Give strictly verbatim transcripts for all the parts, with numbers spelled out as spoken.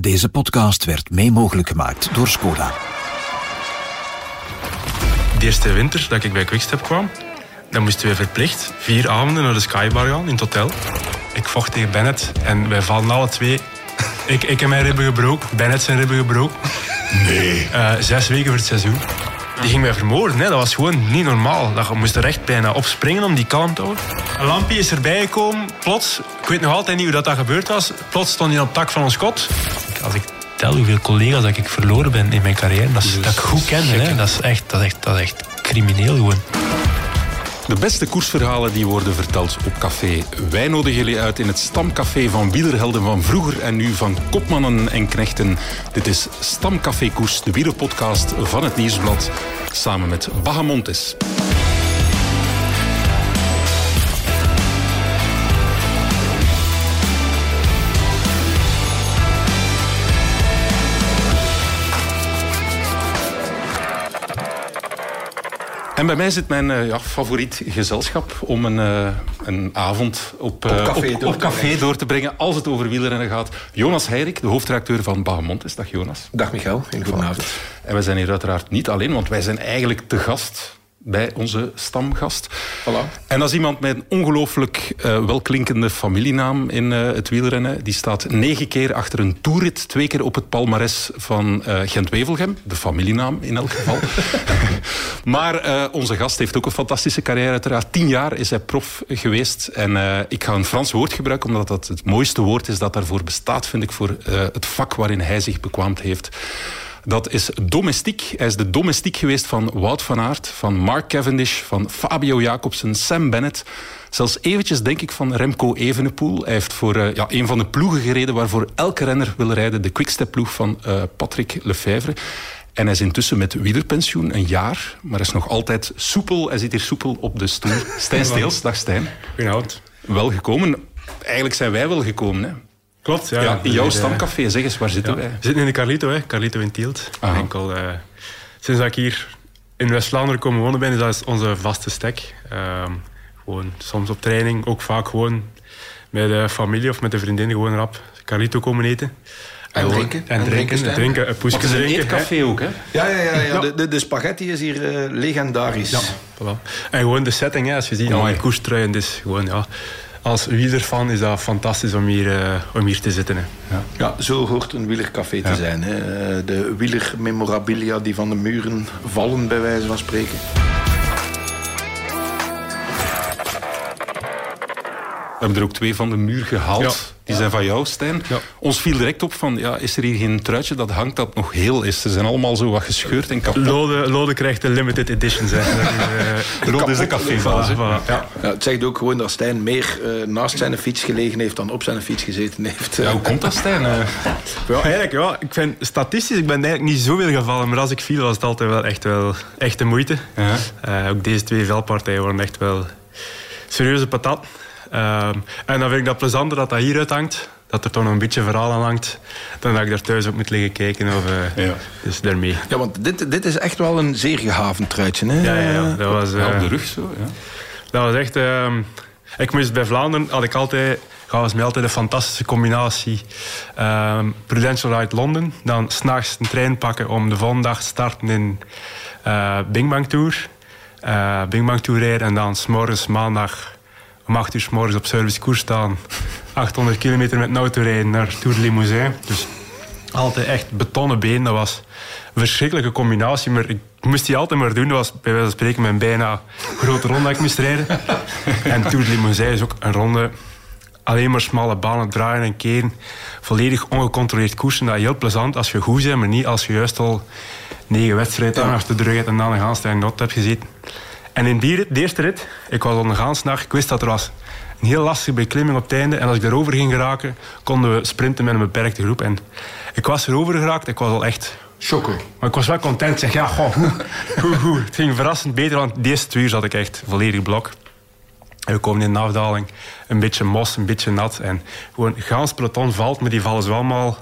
Deze podcast werd mee mogelijk gemaakt door Skoda. De eerste winter dat ik bij Quickstep kwam, dan moesten we verplicht vier avonden naar de Skybar gaan in het hotel. Ik vocht tegen Bennett en wij vallen alle twee. Ik, ik heb mijn ribben gebroken, Bennett zijn ribben gebroken. Nee. Uh, zes weken voor het seizoen. Die ging mij vermoorden, hè. Dat was gewoon niet normaal. Dat moest er echt bijna opspringen om die kalm te houden. Een lampje is erbij gekomen, plots. Ik weet nog altijd niet hoe dat, dat gebeurd was. Plots stond hij op het dak van ons kot. Als ik tel hoeveel collega's dat ik verloren ben in mijn carrière, dat, is, dat ik goed kende, hè. Dat is echt, dat is echt, dat is echt crimineel gewoon. De beste koersverhalen die worden verteld op café. Wij nodigen jullie uit in het stamcafé van wielerhelden van vroeger en nu van kopmannen en knechten. Dit is Stamcafé Koers, de wielerpodcast van het Nieuwsblad, samen met Bahamontes. En bij mij zit mijn uh, ja, favoriet gezelschap om een, uh, een avond op, uh, op, café, op, door, op café te door te brengen als het over wielrennen gaat. Jonas Heirik, de hoofdredacteur van Bahamontes. Dag Jonas. Dag Michael, een goedenavond. En we zijn hier uiteraard niet alleen, want wij zijn eigenlijk te gast bij onze stamgast. Voilà. En dat is iemand met een ongelooflijk uh, welklinkende familienaam in uh, het wielrennen. Die staat negen keer achter een toerrit, twee keer op het palmares van uh, Gent-Wevelgem. De familienaam in elk geval. Maar uh, onze gast heeft ook een fantastische carrière. Uiteraard tien jaar is hij prof geweest. En uh, ik ga een Frans woord gebruiken, omdat dat het mooiste woord is dat daarvoor bestaat, vind ik, voor uh, het vak waarin hij zich bekwaamd heeft. Dat is domestiek. Hij is de domestiek geweest van Wout van Aert, van Mark Cavendish, van Fabio Jacobsen, Sam Bennett. Zelfs eventjes denk ik van Remco Evenepoel. Hij heeft voor uh, ja, een van de ploegen gereden waarvoor elke renner wil rijden. De Quickstep-ploeg van uh, Patrick Lefevere. En hij is intussen met wielerpensioen, een jaar. Maar hij is nog altijd soepel. Hij zit hier soepel op de stoel. Stijn Steels, dag Stijn. Goedenavond. Wel gekomen. Eigenlijk zijn wij wel gekomen, hè. Klopt, ja. ja in jouw stamcafé, zeg eens, waar zitten ja. wij? We zitten in de Carlito, hè. Carlito in Tielt. Enkel, uh, sinds dat ik hier in West-Vlaanderen komen wonen ben, is dat onze vaste stek. Uh, gewoon soms op training, ook vaak gewoon met de familie of met de vriendinnen gewoon rap Carlito komen eten. En, en drinken. En, en drinken, drinken, drinken, een poesje drinken. Het is een eetcafé ook, hè? Ja, ja, ja, ja. De, de, de spaghetti is hier uh, legendarisch. Ja, voilà. En gewoon de setting, hè. Als je ziet, al die koerstruien, dus gewoon, ja... Als wielerfan is dat fantastisch om hier, uh, om hier te zitten. Hè. Ja. ja, zo hoort een wielercafé te ja. zijn. Hè. De wielermemorabilia die van de muren vallen, bij wijze van spreken. We hebben er ook twee van de muur gehaald. Ja. Die zijn van jou, Stijn. Ja. Ons viel direct op van, ja, is er hier geen truitje dat hangt dat nog heel is? Ze zijn allemaal zo wat gescheurd en kapot. Lode, Lode krijgt de limited editions. Hè. uh, Lode is de cafébaas. Voilà, voilà. Ja. Ja, het zegt ook gewoon dat Stijn meer uh, naast zijn fiets gelegen heeft dan op zijn fiets gezeten heeft. Ja, hoe komt dat, Stijn? Uh... Ja, eigenlijk, ja, ik vind statistisch, ik ben eigenlijk niet zoveel gevallen, maar als ik viel was het altijd wel echt, wel, echt de moeite. Ja. Uh, ook deze twee veldpartijen waren echt wel serieuze patat. Um, en dan vind ik dat plezanter dat dat hieruit hangt. Dat er toch nog een beetje verhaal aan hangt. Dan dat ik daar thuis op moet liggen kijken. Of, uh, ja. Dus daarmee. Ja, want dit, dit is echt wel een zeer gehavend truitje. Hè? Ja, ja, ja. Dat was... Uh, ja, op de rug zo, ja. Dat was echt... Uh, ik moest bij Vlaanderen... had ik altijd... was mij altijd een fantastische combinatie. Uh, Prudential Ride Londen. Dan 's nachts een trein pakken om de volgende dag te starten in uh, Bing Bang Tour. Uh, Bing Bang Tour rijden. En dan 's morgens maandag... om acht uur 's morgens op service koers staan. achthonderd kilometer met een auto rijden naar Tour de Limousin. Dus altijd echt betonnen been. Dat was een verschrikkelijke combinatie. Maar ik moest die altijd maar doen. Dat was bij wijze van spreken mijn bijna grote ronde dat ik moest rijden. En Tour de Limousin is ook een ronde. Alleen maar smalle banen, draaien en keren. Volledig ongecontroleerd koersen. Dat is heel plezant als je goed bent. Maar niet als je juist al negen wedstrijden ja. achter de rug hebt en dan een gaanstijl not hebt gezeten. En in die rit, de eerste rit, ik was al een gansnacht. Ik wist dat er was een heel lastige beklimming op het einde. En als ik daarover ging geraken, konden we sprinten met een beperkte groep. En ik was erover geraakt. Ik was al echt... Shocker. Maar ik was wel content. Ik zeg, ja, goh, hoe, hoe, hoe. Het ging verrassend beter, want de eerste twee uur zat ik echt volledig blok. En we komen in de afdaling. Een beetje mos, een beetje nat. En gewoon, gans peloton valt, maar die vallen zo allemaal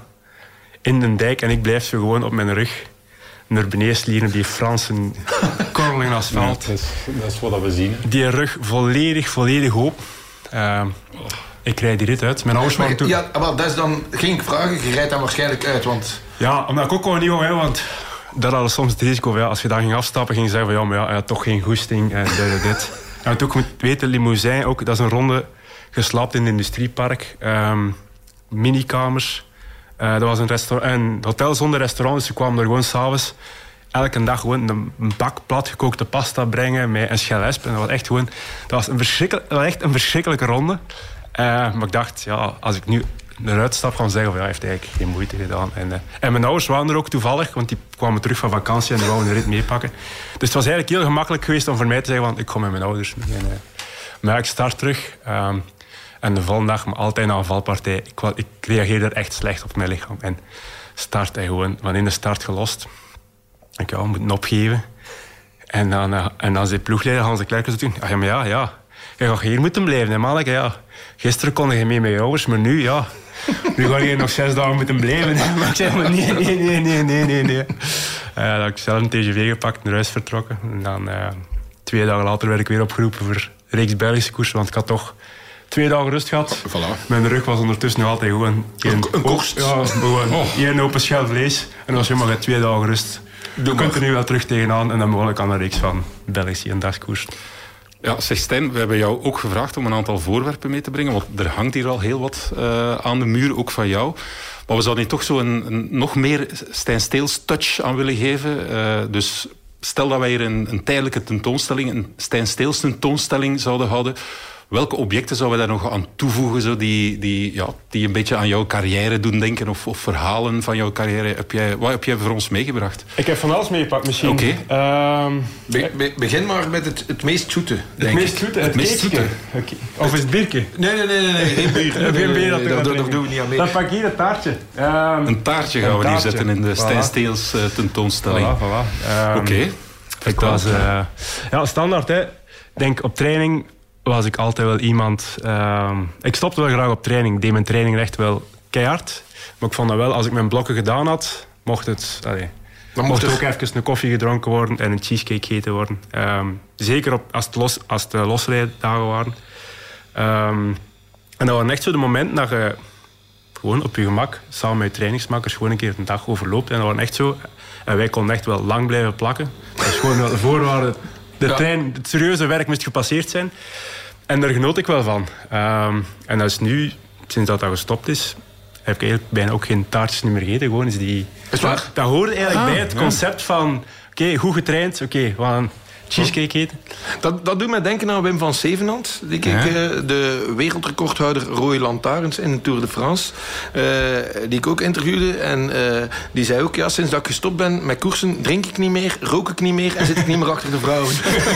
in de dijk. En ik blijf zo gewoon op mijn rug naar beneden slieren, die Franse korreling asfalt. Ja, dat, is, dat is wat we zien. Hè. Die rug volledig, volledig open. Uh, Ik rijd die rit uit. Mijn ouders waren toen... Ja, maar dat is dan... Ging ik vragen, je rijdt dan waarschijnlijk uit, want... Ja, omdat ik ook gewoon niet wou, hè, want... Dat hadden soms het risico, ja, als je daar ging afstappen, ging je zeggen van ja, maar ja, hij had toch geen goesting en dit en dit. En wat ook moet weten, Limousin, ook, dat is een ronde geslapt in het industriepark. Um, minikamers. Uh, dat was een, restaurant, een hotel zonder restaurant, dus we kwamen er gewoon s'avonds elke dag gewoon een bak platgekookte pasta brengen met een schelesp. En dat was echt gewoon... Dat was, een verschrikkelijk, dat was echt een verschrikkelijke ronde. Uh, maar ik dacht, ja, als ik nu eruit stap, gaan zeggen van ja, hij heeft eigenlijk geen moeite gedaan. En, uh, en mijn ouders waren er ook toevallig, want die kwamen terug van vakantie en die wouden de rit meepakken. Dus het was eigenlijk heel gemakkelijk geweest om voor mij te zeggen van ik kom met mijn ouders mee. En, uh, maar ik start terug. Um, en de volgende dag, maar altijd na een valpartij, ik, ik reageerde er echt slecht op mijn lichaam. En start hij gewoon, van in de start gelost. Ik ja, moet opgeven. En dan, uh, en dan zei ploegleider Hans de Klerk toen, ah, ja, maar ja, ja, je gaat hier moeten blijven, hè, manneke, ja. Gisteren kon je mee met je ouders, maar nu, ja... Nu ga je nog zes dagen moeten blijven. Hè. Maar ik zei, maar nee, nee, nee, nee, nee, nee, nee. Uh, dan heb ik zelf een T G V gepakt, naar huis vertrokken. En dan, uh, twee dagen later werd ik weer opgeroepen voor reeks Belgische koersen, want ik had toch twee dagen rust gehad. Voilà. Mijn rug was ondertussen nog altijd gewoon... Een, een korst. Ja, gewoon oh. één open schel vlees. En dan was je maar twee dagen rust. Je kunt er nu wel terug tegenaan en dan begon ik aan een reeks van Belgische eendagskoers. Ja, zeg Stijn, we hebben jou ook gevraagd om een aantal voorwerpen mee te brengen, want er hangt hier al heel wat uh, aan de muur, ook van jou. Maar we zouden hier toch zo een, een nog meer Stijn Steels touch aan willen geven. Uh, dus stel dat wij hier een, een tijdelijke tentoonstelling, een Stijn Steels tentoonstelling zouden houden. Welke objecten zouden we daar nog aan toevoegen, zo die, die, ja, die een beetje aan jouw carrière doen denken, of, of verhalen van jouw carrière? Heb jij, wat heb jij voor ons meegebracht? Ik heb van alles meegepakt misschien. Oké. Okay. Um, be, be, begin maar met het, het meest zoete. Het meest zoete? Het, het meest zoete. Okay. Of is het biertje? Nee, nee, nee, nee, nee, geen bier. Nee, nee, nee, nee, dat, dat, dat doen we niet aan mee. Dan pak hier een taartje. Um, een taartje gaan een we taartje. neerzetten in de voilà. Stijn Steels uh, tentoonstelling. Voilà, voilà. Um, Oké. Okay. Ik was... Uh, ja, standaard, hè. Denk op training... was ik altijd wel iemand... Uh, ik stopte wel graag op training. Ik deed mijn training echt wel keihard. Maar ik vond dat wel, als ik mijn blokken gedaan had... mocht het... Allee, dan mocht er ook even een koffie gedronken worden... en een cheesecake gegeten worden. Um, zeker op, als, het los, als het de losrijddagen waren. Um, en dat waren echt zo de momenten dat je... gewoon op je gemak, samen met je trainingsmakers... gewoon een keer een dag overloopt. En dat waren echt zo... En wij konden echt wel lang blijven plakken. Dat is gewoon wel de voorwaarde... De ja. trein, het serieuze werk moest gepasseerd zijn. En daar genoot ik wel van. Um, en dat is nu, sinds dat dat gestopt is, heb ik eigenlijk bijna ook geen taartjes meer gegeten. Gewoon is die... Is waar? Dat hoorde eigenlijk ah, bij het ja. concept van... Oké, okay, goed getraind, oké, okay, we gaan cheesecake eten. Dat, dat doet mij denken aan Wim van Zevenhand. Die ik, ja. uh, de wereldrecordhouder Rode Lantaarns in de Tour de France. Uh, die ik ook interviewde. En uh, die zei ook, ja, sinds dat ik gestopt ben met koersen... drink ik niet meer, rook ik niet meer... en zit ik niet meer achter de vrouwen.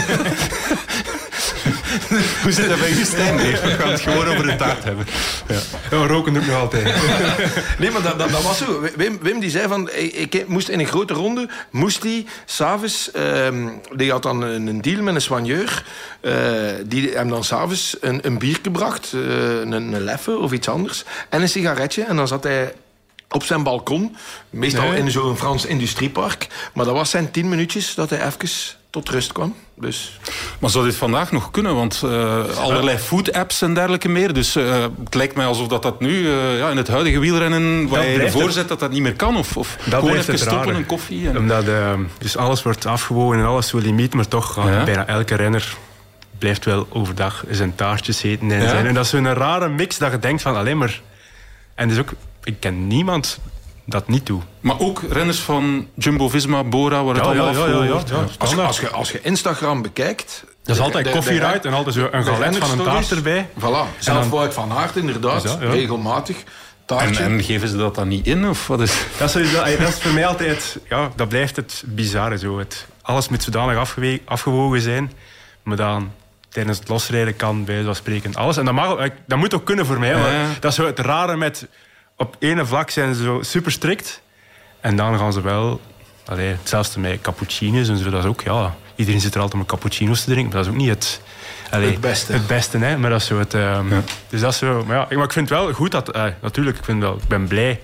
Hoe zit dat bij u, Stijn? We gaan het gewoon over de taart hebben. Ja. Ja, roken doe ik nog altijd. Nee, maar dat, dat, dat was zo. Wim, Wim die zei van... Ik, ik moest in een grote ronde... moest hij s'avonds... Um, die had dan een, een deal met een soigneur... Uh, die hem dan s'avonds een, een bier gebracht. Uh, een, een leffe of iets anders. En een sigaretje. En dan zat hij... op zijn balkon. Meestal nee. in zo'n Frans industriepark. Maar dat was zijn tien minuutjes dat hij even tot rust kwam. Dus. Maar zou dit vandaag nog kunnen? Want uh, allerlei food-apps en dergelijke meer. Dus uh, het lijkt mij alsof dat, dat nu uh, ja, in het huidige wielrennen... waar je ervoor zet dat dat niet meer kan. Of, of gewoon even stoppen, rare. Een koffie. En... Omdat, uh, dus alles wordt afgewogen en alles zo limiet. Maar toch gaat ja. bijna elke renner... blijft wel overdag zijn taartjes eten en ja. zijn. En dat is zo'n rare mix dat je denkt van... alleen maar... En dus ook... Ik ken niemand dat niet doet. Maar ook renners van Jumbo-Visma, Bora, waar het ja, allemaal ja, ja, ja, ja, ja. Als, je, als, je, als je Instagram bekijkt... Dat is altijd koffieride en altijd zo een galet van een taart erbij. Voilà. Zelf Wout van Aert, inderdaad. Dat, ja. Regelmatig. En, en geven ze dat dan niet in? Of wat is... dat, is, dat is voor mij altijd... Ja, dat blijft het bizarre zo. Het, alles moet zodanig afgewe- afgewogen zijn. Maar dan... tijdens het losrijden kan, bij wijze van spreken, alles. En dat, mag, dat moet ook kunnen voor mij. Maar ja. Dat is zo het rare met... Op ene vlak zijn ze zo super strikt. En dan gaan ze wel... Allee, hetzelfde met cappuccino's en zo. Dat is ook, ja... Iedereen zit er altijd om cappuccino's te drinken. Maar dat is ook niet het... Allee, het beste. Het beste, hè. Maar dat is zo het... Um, ja. Dus dat is zo... Maar ja, ik vind het wel goed dat... Uh, natuurlijk, ik, vind wel, ik ben blij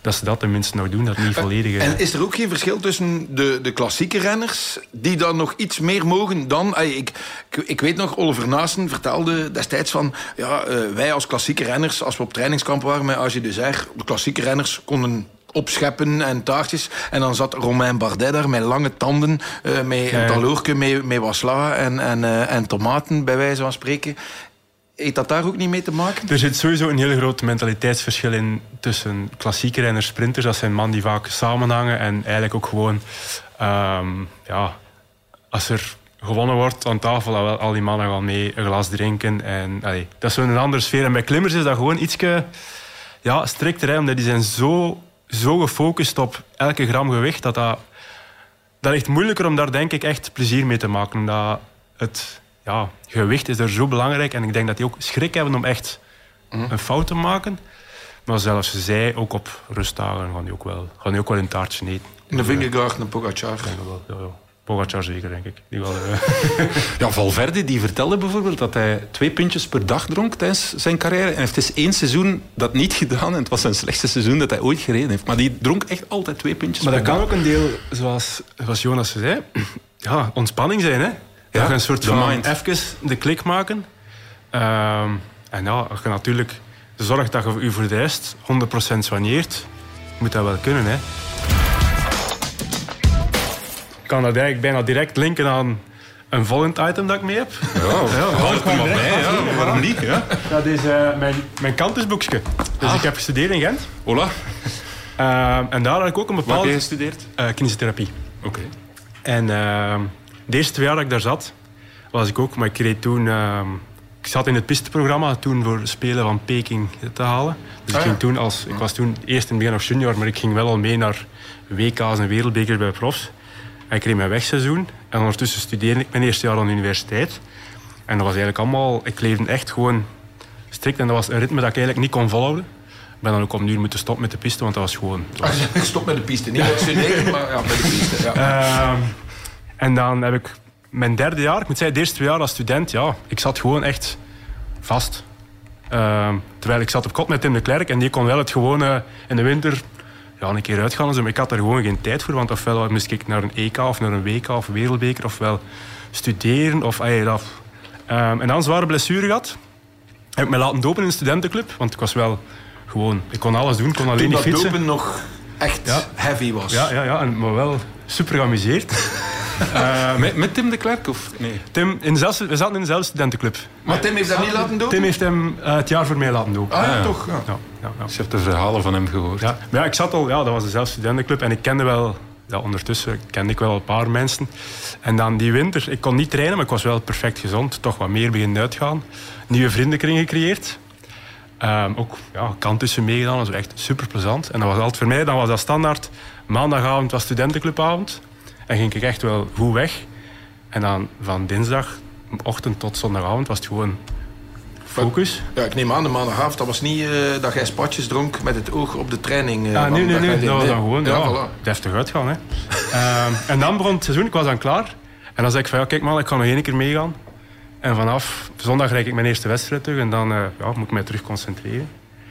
dat ze dat tenminste nog doen, dat niet volledige... En is er ook geen verschil tussen de, de klassieke renners, die dan nog iets meer mogen dan... Ik, ik, ik weet nog, Oliver Naassen vertelde destijds van... Ja, uh, wij als klassieke renners, als we op trainingskamp waren met A G Desert, de klassieke renners konden... opscheppen en taartjes. En dan zat Romain Bardet daar met lange tanden, uh, met een taloorke, met, met wat sla en, en, uh, en tomaten, bij wijze van spreken. Heeft dat daar ook niet mee te maken? Er zit sowieso een heel groot mentaliteitsverschil in tussen klassieke renners, sprinters. Dat zijn mannen die vaak samenhangen en eigenlijk ook gewoon... Um, ja, als er gewonnen wordt aan tafel, al, al die mannen gaan mee een glas drinken. En, allee, dat is zo'n andere sfeer. En bij klimmers is dat gewoon ietsje ja, strikter, hè, omdat die zijn zo... zo gefocust op elke gram gewicht, dat dat... Dat is echt moeilijker om daar, denk ik, echt plezier mee te maken. Omdat het ja, gewicht is er zo belangrijk. En ik denk dat die ook schrik hebben om echt een fout te maken. Maar zelfs zij, ook op rustdagen, gaan die ook wel, gaan die ook wel een taartje eten. Een Vingegaard, een Pogacar. Ja, ja. Pogacar zeker, denk ik. Die wel, uh... ja, Valverde die vertelde bijvoorbeeld dat hij twee pintjes per dag dronk tijdens zijn carrière. En hij heeft dus één seizoen dat niet gedaan. En het was zijn slechtste seizoen dat hij ooit gereden heeft. Maar die dronk echt altijd twee pintjes maar per dag. Maar dat kan ook een deel, zoals, zoals Jonas zei, ja, ontspanning zijn. Hè? Ja, ja, een soort van mind. Even de klik maken. Um, en ja, als je natuurlijk zorgt dat je je voor de rest honderd procent soigneert, moet dat wel kunnen, hè. Ik kan dat eigenlijk bijna direct linken aan een volgend item dat ik mee heb. Ja, ja, haal het er maar bij, ja. Waarom niet? Ja. Dat is uh, mijn, mijn kantusboekje. Dus ah. ik heb gestudeerd in Gent. Hola. Uh, en daar had ik ook een bepaalde... Wat heb je gestudeerd? Uh, kinesiotherapie. Oké. Okay. En uh, de eerste twee jaar dat ik daar zat, was ik ook... Maar ik reed toen... Uh, ik zat in het pisteprogramma toen voor Spelen van Peking te halen. Dus ah, ik, ging toen als, ik was toen eerst in het begin nog junior, maar ik ging wel al mee naar W K's en wereldbekers bij profs. En ik reed mijn wegseizoen. En ondertussen studeerde ik mijn eerste jaar aan de universiteit. En dat was eigenlijk allemaal... Ik leefde echt gewoon strikt. En dat was een ritme dat ik eigenlijk niet kon volhouden. Ik ben dan ook op een uur moeten stoppen met de piste, want dat was gewoon... Dat was... Ah, stop met de piste. Niet met studeren, maar ja, met de piste. Ja. Uh, en dan heb ik mijn derde jaar... Ik moet zeggen, de eerste twee jaar als student, ja... Ik zat gewoon echt vast. Uh, terwijl ik zat op kot met Tim de Klerk. En die kon wel het gewone in de winter... Ja, een keer uitgaan. Dus, maar ik had er gewoon geen tijd voor. Want ofwel moest ik naar een E K of naar een W K of een wereldbeker. Ofwel studeren. Of, ay, dat. Um, en dan een zware blessure gehad. Heb ik me laten dopen in een studentenclub. Want ik was wel gewoon... Ik kon alles doen. Ik kon alleen Toen niet dat fietsen. dopen nog echt ja. heavy was. Ja, ja, ja. En, maar wel super geamuseerd. uh, met, met Tim de Klerk? Of? Nee. Tim, in dezelfde, we zaten in dezelfde studentenclub. Maar Tim heeft dat niet laten dopen? Tim heeft hem uh, het jaar voor mij laten dopen. Ah ja, ja. toch? Ja. Ja, ja, ja. Dus je hebt de verhalen van hem gehoord. Ja, maar ja, ik zat al... Ja, dat was dezelfde studentenclub. En ik kende wel... Ja, ondertussen kende ik wel een paar mensen. En dan die winter... Ik kon niet trainen, maar ik was wel perfect gezond. Toch wat meer beginnen uitgaan. Nieuwe vriendenkring gecreëerd. Um, ook ja, kantussen meegedaan. Dat was echt super plezant. En dat was altijd voor mij... Dan was dat standaard... Maandagavond was studentenclubavond. En ging ik echt wel goed weg. En dan van dinsdagochtend tot zondagavond was het gewoon focus. Ja, ik neem aan, de maandagavond, dat was niet uh, dat jij spatjes dronk met het oog op de training. Uh, ah, nee, nee, nee. Dat was dan gewoon ja, ja, voilà. deftig uitgaan. Hè. um, en dan begon het seizoen, ik was dan klaar. En dan zei ik van, ja, kijk man, ik kan nog één keer meegaan. En vanaf zondag rijd ik mijn eerste wedstrijd terug. En dan uh, ja, moet ik mij terug concentreren.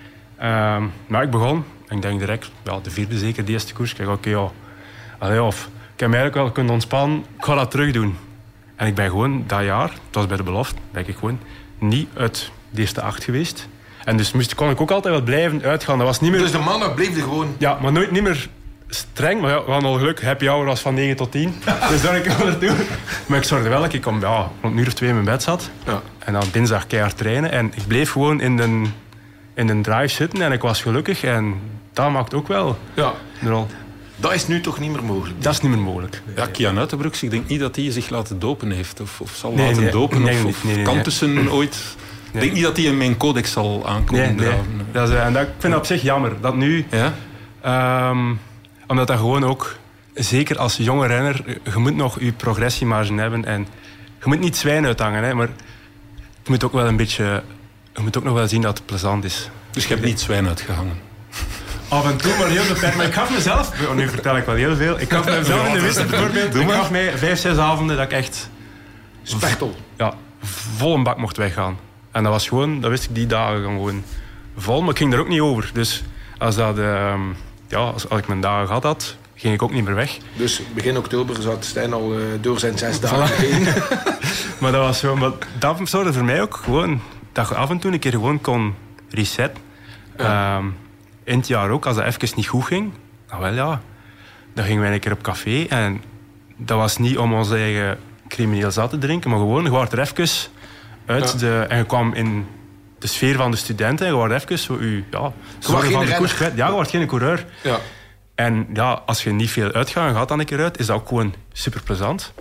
Um, maar ik begon, en ik denk direct, ja, de vierde zeker, de eerste koers. Ik dacht, oké, okay, ja, allee, of... Ik heb mij eigenlijk wel kunnen ontspannen. Ik ga dat terug doen. En ik ben gewoon dat jaar, dat was bij de belofte, ben ik gewoon niet uit de eerste acht geweest. En dus moest, kon ik ook altijd wel blijven uitgaan. Dat was niet meer... Dus de maandag bleef er gewoon... Ja, maar nooit niet meer streng. Maar ja, we hadden al geluk. Happy hour was van negen tot tien. Dus daar ik wel naartoe. Maar ik zorgde wel dat ik om ja, rond een uur of twee in mijn bed zat. Ja. En dan dinsdag keihard trainen. En ik bleef gewoon in de, in de drive zitten. En ik was gelukkig. En dat maakt ook wel ja. de rol. Dat is nu toch niet meer mogelijk? Dat is niet meer mogelijk. Ja, Kian Uitenbroeks, ik denk niet dat hij zich laten dopen heeft. Of, of zal nee, laten nee, dopen. nee, of, nee, of nee, nee, Kantussen nee. ooit. Ik nee. denk niet dat hij in mijn codex zal aankomen. Nee, nee. Dat is, en dat, ik vind dat op zich jammer. Dat nu... Ja? Um, omdat dat gewoon ook... Zeker als jonge renner, je moet nog je progressiemarge hebben. En je moet niet zwijn uithangen, hè, maar je moet ook wel een beetje... Je moet ook nog wel zien dat het plezant is. Dus je hebt niet zwijn uitgehangen? Af en toe, maar heel beperkt. Maar ik gaf mezelf... Oh, nu vertel ik wel heel veel. Ik gaf mezelf in de wissel bijvoorbeeld... Ik gaf mij vijf, zes avonden dat ik echt... Spechtel. Ja, vol een bak mocht weggaan. En dat was gewoon... Dat wist ik die dagen gewoon vol. Maar ik ging er ook niet over. Dus als dat... Um, ja, als, als ik mijn dagen gehad had, ging ik ook niet meer weg. Dus begin oktober zat Stijn al uh, door zijn zes dagen heen. Maar dat was zo, maar dat zorgde voor mij ook gewoon dat je af en toe een keer gewoon kon resetten. Ja. Um, in het jaar ook, als dat even niet goed ging, nou wel ja, dan gingen wij een keer op café. En dat was niet om ons eigen crimineel zat te drinken, maar gewoon, je werd er even uit ja. de... En je kwam in de sfeer van de studenten en je werd even zo... Je, ja, je was geen de koers, ja, je werd geen coureur. Ja. En ja, als je niet veel uitgaan gaat dan een keer uit, is dat ook gewoon super plezant.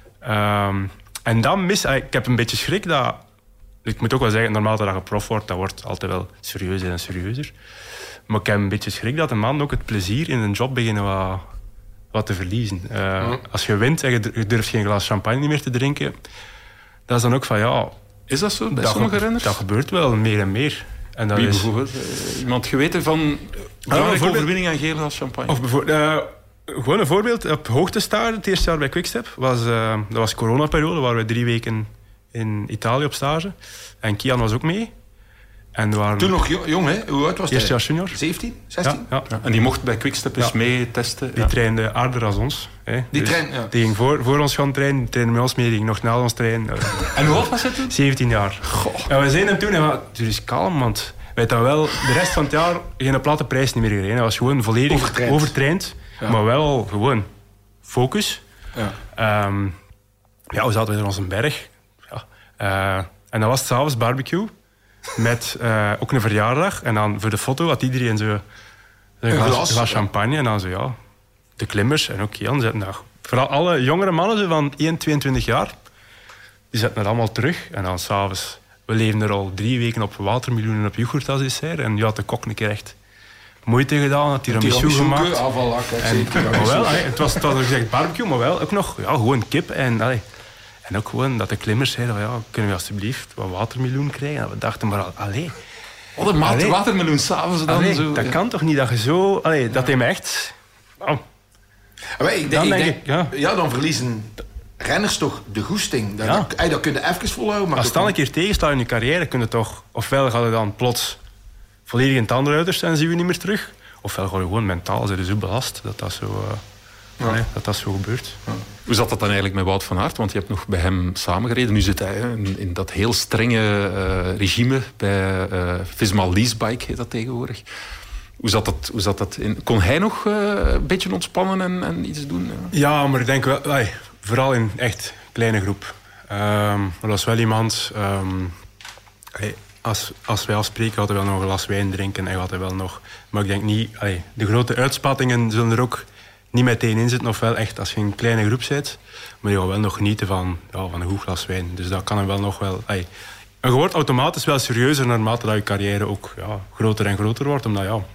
Um, en dan mis... Ik heb een beetje schrik dat... Ik moet ook wel zeggen, normaal dat je prof wordt, dat wordt altijd wel serieuzer en serieuzer. Maar ik heb een beetje schrik dat een man ook het plezier in een job beginnen wat, wat te verliezen. Uh, ja. Als je wint en je durft geen glas champagne meer te drinken, dat is dan ook van ja... Is dat zo bij dat sommige ge- renners? Dat gebeurt wel, meer en meer. En dat Wie is... bijvoorbeeld? Uh, iemand geweten van belangrijke overwinning aan geen glas champagne? Of bijvoorbeeld... Uh, gewoon een voorbeeld. Op hoogtestage, het eerste jaar bij Quickstep, was, uh, dat was coronaperiode, waar we drie weken in Italië op stage. En Kian was ook mee. En waren... Toen nog jong, jong, hè? Hoe oud was hij? Eerste jaar junior. zeventien, zestien? Ja, ja. Ja, en die mocht bij Quickstep eens ja. mee testen. Die ja. trainde harder dan ons. Hè. Die, dus trein, ja. die ging voor, voor ons gaan trainen, die trainde met ons mee, die ging nog na ons trainen. En hoe oud was hij toen? zeventien jaar. Goh. En we zeiden hem toen, ja, het is kalm, want weet dat wel, de rest van het jaar geen platte prijs niet meer gereden. Hij was gewoon volledig overtraind, overtraind ja. maar wel gewoon focus. Ja, um, ja we zaten weer op onze berg. Ja. Uh, en dan was het s'avonds barbecue. Met uh, ook een verjaardag. En dan voor de foto had iedereen zo een glas, glas, glas champagne. En dan zo, ja, de klimmers en ook Jan zetten daar. Vooral alle jongere mannen zo van één, tweeëntwintig jaar, die zetten het allemaal terug. En dan s'avonds, we leven er al drie weken op watermeloen en op yoghurt als dessert. En ja, de kok een keer echt moeite gedaan, had tiramisu gemaakt. Afvalak, en, maar wel, allee, het was, het was gezegd barbecue, maar wel ook nog ja, gewoon kip. En, allee, en ook gewoon dat de klimmers zeiden, van, ja, kunnen we alsjeblieft wat watermeloen krijgen? En we dachten maar, allee. Wat een maat watermeloen s'avonds dan allee, zo. Dat ja. kan toch niet dat je zo... Allee, dat hij me echt... Oh. Maar ik denk, dan ik denk denk ik, ja. ja, dan verliezen renners toch de goesting. Dat, Ja. dat, dat kun je even volhouden. Maar Als het dan een keer tegenslaat in je carrière, kun je toch... Ofwel ga je dan plots volledig in het andere uiterst en zien we niet meer terug. Ofwel ga je gewoon mentaal zijn zo belast dat dat zo... Uh, ja. nee, dat dat zo gebeurt. Ja. Hoe zat dat dan eigenlijk met Wout van Aert? Want je hebt nog bij hem samengereden. Nu zit hij in, in dat heel strenge uh, regime bij uh, Visma Leasebike, heet dat tegenwoordig. Hoe zat dat, hoe zat dat in? Kon hij nog uh, een beetje ontspannen en, en iets doen? Ja, ja maar ik denk wel... Ay, vooral in echt kleine groep. Um, maar dat was wel iemand... Um, ay, als, als wij afspreken, hadden we wel nog een glas wijn drinken en hadden wel nog... Maar ik denk niet... Ay, de grote uitspattingen zullen er ook niet meteen in zitten. Of wel echt als je een kleine groep bent. Maar je gaat wel nog genieten van, ja, van een goed glas wijn. Dus dat kan hem wel nog wel... Ay. En je wordt automatisch wel serieuzer naarmate dat je carrière ook ja, groter en groter wordt. Omdat ja,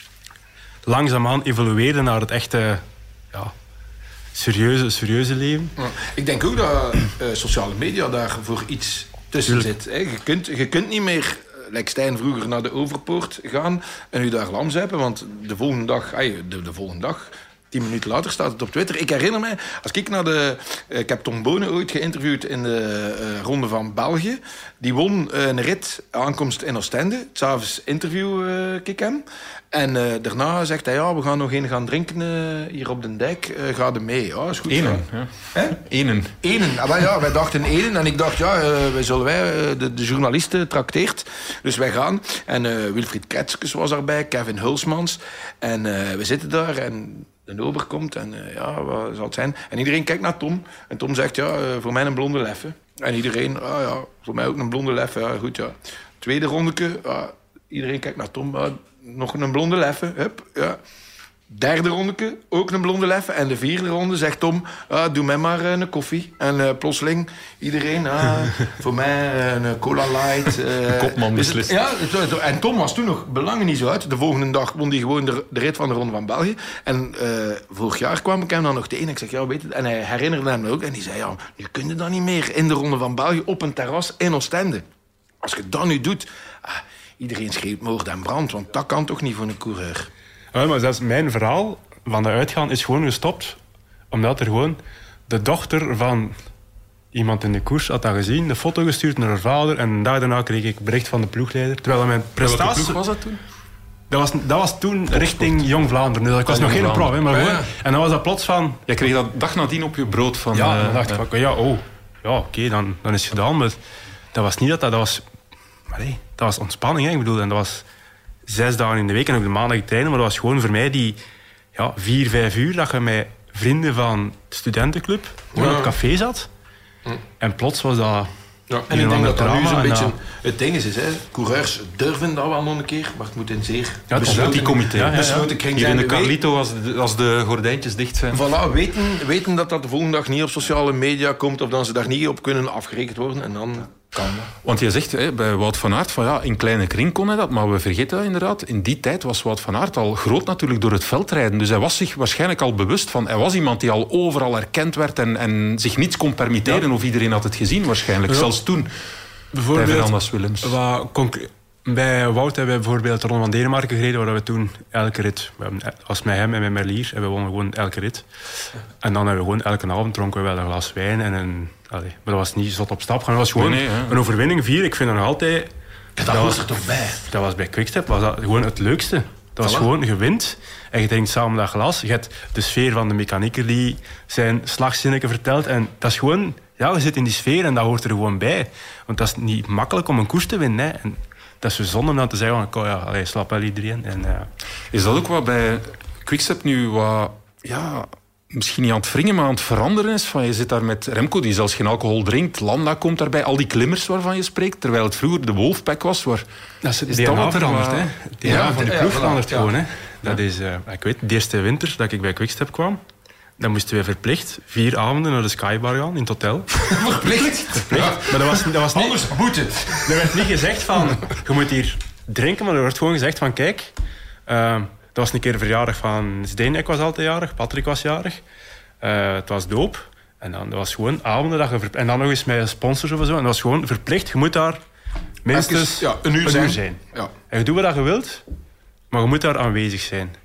langzaamaan evolueerde naar het echte... Ja, serieuze, serieuze leven. Ja, ik denk ook dat uh, sociale media daar voor iets tussen Tuurlijk. zit. Hè. Je, kunt, je kunt niet meer, like Stijn vroeger, naar de Overpoort gaan en u daar lam zeppen, want de volgende dag, de, de volgende dag, tien minuten later staat het op Twitter. Ik herinner mij, als ik naar de... Uh, ik heb Tom Bonen ooit geïnterviewd in de uh, Ronde van België. Die won uh, een rit, aankomst in Oostende. S'avonds interview uh, ik hem. En uh, daarna zegt hij, ja, we gaan nog een gaan drinken uh, hier op de dijk. Uh, ga er mee. Ja, is goed. Enen. Ja. Hè? Enen. Enen. Ah, ja, wij dachten Enen. En ik dacht, ja, uh, wij zullen wij, uh, de, de journalisten trakteert. Dus wij gaan. En uh, Wilfried Ketskes was daarbij, Kevin Hulsmans. En uh, we zitten daar en... de ober komt en uh, ja, wat zal het zijn? En iedereen kijkt naar Tom. En Tom zegt, ja, uh, voor mij een blonde leffe. En iedereen, ah ja, voor mij ook een blonde leffe. Ja, goed, ja. Tweede rondeke, uh, iedereen kijkt naar Tom. Uh, nog een blonde leffe, hup, ja. Derde rondeke, ook een blonde leffe. En de vierde ronde zegt Tom, ah, doe mij maar uh, een koffie. En uh, plotseling, iedereen, ah, voor mij uh, een cola light. Uh, Kopman beslist. Ja, en Tom was toen nog belangen niet zo uit. De volgende dag won hij gewoon de, de rit van de Ronde van België. En uh, vorig jaar kwam ik hem dan nog tegen. Ik zeg, ja, weet het. En hij herinnerde hem ook. En die zei, ja, nu kun je dat niet meer in de Ronde van België op een terras in Oostende. Als je dat nu doet, ah, iedereen schreeuwt moord en brand. Want dat kan toch niet voor een coureur. Ja, maar zelfs mijn verhaal van de uitgaan is gewoon gestopt. Omdat er gewoon de dochter van iemand in de koers had dat gezien. De foto gestuurd naar haar vader. En een dag daarna kreeg ik bericht van de ploegleider. Terwijl mijn prestatie... Welke ploeg was dat toen? Dat was, dat was toen richting Jong Vlaanderen. Dus ik was Ah, nog Jong geen prof, hè, maar Vlaanderen. gewoon. Ja, ja. En dan was dat plots van... Jij kreeg dat dag nadien op je brood van... Ja, uh, dan dacht ik, uh, van, ja, oh, ja, oké, okay, dan, dan is het gedaan. Maar dat was niet dat dat... Dat was, maar nee, dat was ontspanning, hè. Ik bedoel, en dat was zes dagen in de week en ook de maandag trainen. Maar dat was gewoon voor mij die ja, vier, vijf uur dat je met vrienden van de studentenclub gewoon Ja. op café zat. Ja. En plots was dat... Ja, en ik een denk dat dat nu drama zo'n en beetje dat- het ding is, is hè. Coureurs durven dat wel nog een keer, maar het moet in zeer Ja, het die comité. Ja, ja, ja. besloten kring hier in zijn. de We- Carlito, als de, als de gordijntjes dicht zijn. Voilà, weten, weten dat dat de volgende dag niet op sociale media komt of dat ze daar niet op kunnen afgerekend worden en dan kan dat. Want je zegt hè, bij Wout van Aert van ja, in kleine kring kon hij dat, maar we vergeten dat inderdaad. In die tijd was Wout van Aert al groot natuurlijk door het veldrijden. Dus hij was zich waarschijnlijk al bewust van... Hij was iemand die al overal erkend werd en, en zich niets kon permitteren. Ja. Of iedereen had het gezien waarschijnlijk. Ja. Zelfs toen, bij Bijvoorbeeld, Verandas Willems. wat concre- bij Wout hebben we bijvoorbeeld de Ronde van Denemarken gereden, waar we toen elke rit... We hebben, als met hem en met Merlier, en we wonnen gewoon elke rit. En dan hebben we gewoon elke avond dronken we wel een glas wijn en een... Allee, maar dat was niet zot op stap gaan. Dat was gewoon Nee, nee, ja. een overwinning vier. Ik vind dat nog altijd... Ja, dat hoort was, er toch bij. dat was bij Quickstep was dat gewoon het leukste. Dat was Voilà. gewoon, je wint en je drinkt samen dat glas. Je hebt de sfeer van de mechanieker die zijn slagzinnetje vertelt. En dat is gewoon... Ja, je zit in die sfeer en dat hoort er gewoon bij. Want dat is niet makkelijk om een koers te winnen. Hè. En dat is zo zonde om dan te zeggen van... Oh ja, allee, slap wel iedereen. En, uh, Is dat ook wat bij Quickstep nu wat... Ja, misschien niet aan het wringen, maar aan het veranderen is? Van, je zit daar met Remco, die zelfs geen alcohol drinkt. Landa komt daarbij. Al die klimmers waarvan je spreekt. Terwijl het vroeger de Wolfpack was. Waar... dat is het Is D N A dat wat er veranderd. wat- Hè. Het D N A Ja, van de ja, ploeg voilà, verandert ja. gewoon. Hè. Dat is... Uh, ik weet, de eerste winter dat ik bij Quickstep kwam... Dan moesten we verplicht vier avonden naar de Skybar gaan in het hotel. Verplicht. Verplicht. Maar dat was, dat was niet... Anders moet het. Er werd niet gezegd van, je moet hier drinken, maar er werd gewoon gezegd van, kijk, uh, dat was een keer de verjaardag van Zdenek was altijd jarig, Patrick was jarig, uh, het was doop. En dan dat was gewoon avonden dat je verplicht, en dan nog eens met sponsors of zo, en dat was gewoon verplicht, je moet daar minstens Ja, een uur zijn. Ja. En je doet wat je wilt, maar je moet daar aanwezig zijn.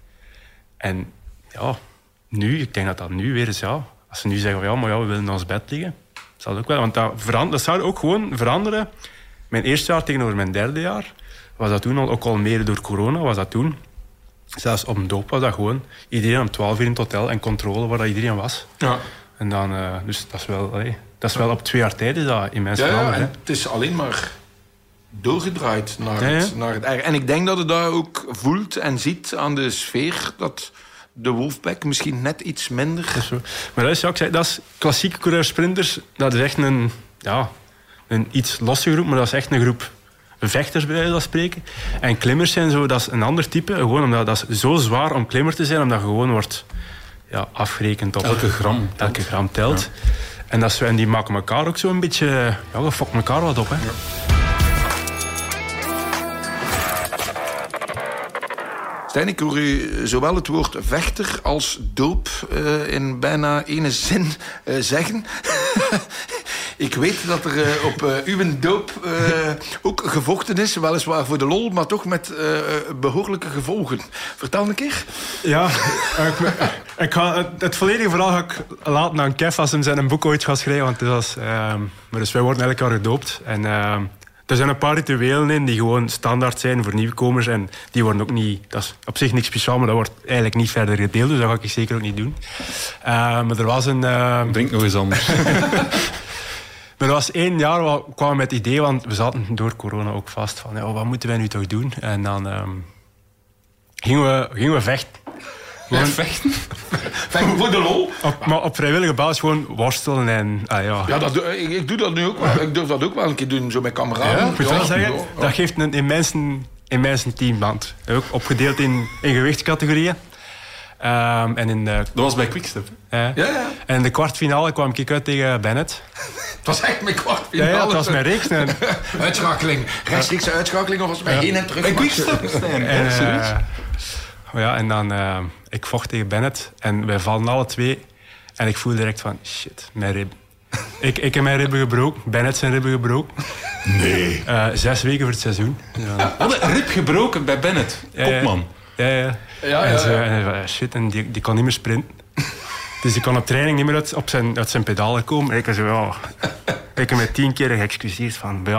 En ja, nu, ik denk dat dat nu weer is, ja, als ze nu zeggen, van, ja, maar ja, we willen in ons bed liggen, zal het ook wel, want dat, verand- dat zou ook gewoon veranderen. Mijn eerste jaar tegenover mijn derde jaar was dat toen al, ook al meer door corona, was dat toen. Zelfs op een doop was dat gewoon iedereen om twaalf uur in het hotel en controle waar dat iedereen was. Ja. En dan, uh, dus dat is wel, allee, dat is wel op twee jaar tijd is dat immens Ja, ja, veranderd. en hè. het is alleen maar doorgedraaid naar, Ja, ja. Het, naar het eigen. En ik denk dat het daar ook voelt en ziet aan de sfeer dat de Wolfpack misschien net iets minder... Dat is zo. Maar dat is, ja, ik zei, dat is klassieke coureurs-sprinters. Dat is echt een, ja, een iets losse groep, maar dat is echt een groep vechters, bij wijze van spreken. En klimmers zijn zo, dat is een ander type. Gewoon omdat dat is zo zwaar om klimmer te zijn, omdat je gewoon wordt ja, afgerekend op... Elke gram. Elke gram telt. Ja. En, dat is, en die maken elkaar ook zo een beetje... Ja, je fokt elkaar wat op, hè. Ja. Stijn, ik hoor u zowel het woord vechter als doop uh, in bijna ene zin uh, zeggen. Ik weet dat er uh, op uh, uw doop uh, ook gevochten is, weliswaar voor de lol, maar toch met uh, behoorlijke gevolgen. Vertel een keer. Ja, ik, ik ga, het, het volledige verhaal ga ik laten aan Kev als hij zijn boek ooit gaat schrijven. Want het was, uh, maar dus wij worden elk jaar gedoopt. En uh, er zijn een paar rituelen in die gewoon standaard zijn voor nieuwkomers. En die worden ook niet... Dat is op zich niks speciaal, maar dat wordt eigenlijk niet verder gedeeld. Dus dat ga ik zeker ook niet doen. Uh, maar er was een... Uh, Drink nog eens anders. Maar er was één jaar waar we kwamen met het idee, want we zaten door corona ook vast van, ja, wat moeten wij nu toch doen? En dan um, gingen, we, gingen we vechten. Gewoon vechten? Vechten voor de lol? Op, maar op vrijwillige basis gewoon worstelen en... Ah, ja, ja dat, ik, ik doe dat nu ook wel. Ik durf dat ook wel een keer doen, zo met kameraden. Ja, ik moet wel ja, zeggen, ja. dat geeft een immense, immense teamband. Ook opgedeeld in, in gewichtscategorieën. Um, en in de, dat was bij Quickstep. Uh, ja, ja. En in de kwartfinale kwam ik uit tegen Bennett. Het was echt mijn kwartfinale. Ja, ja, het was mijn reeks. En... uitschakeling. Rechtstreekse uitschakeling of was het bij ja. heen en terug? Bij Quickstep. En, uh, ja, en dan... Uh, ik vocht tegen Bennett en wij vallen alle twee. En ik voel direct van, shit, mijn rib. ik, ik heb mijn ribben gebroken, Bennett zijn ribben gebroken. Nee. Uh, zes weken voor het seizoen. Ja. Wat een rib gebroken bij Bennett. Kopman. Ja, ja. ja. ja, en, zo, ja, ja. en shit, en die, die kon niet meer sprinten. Dus die kon op training niet meer uit, op zijn, uit zijn pedalen komen. En ik, zo, ja, ik heb me tien keer geëxcuseerd van, ja.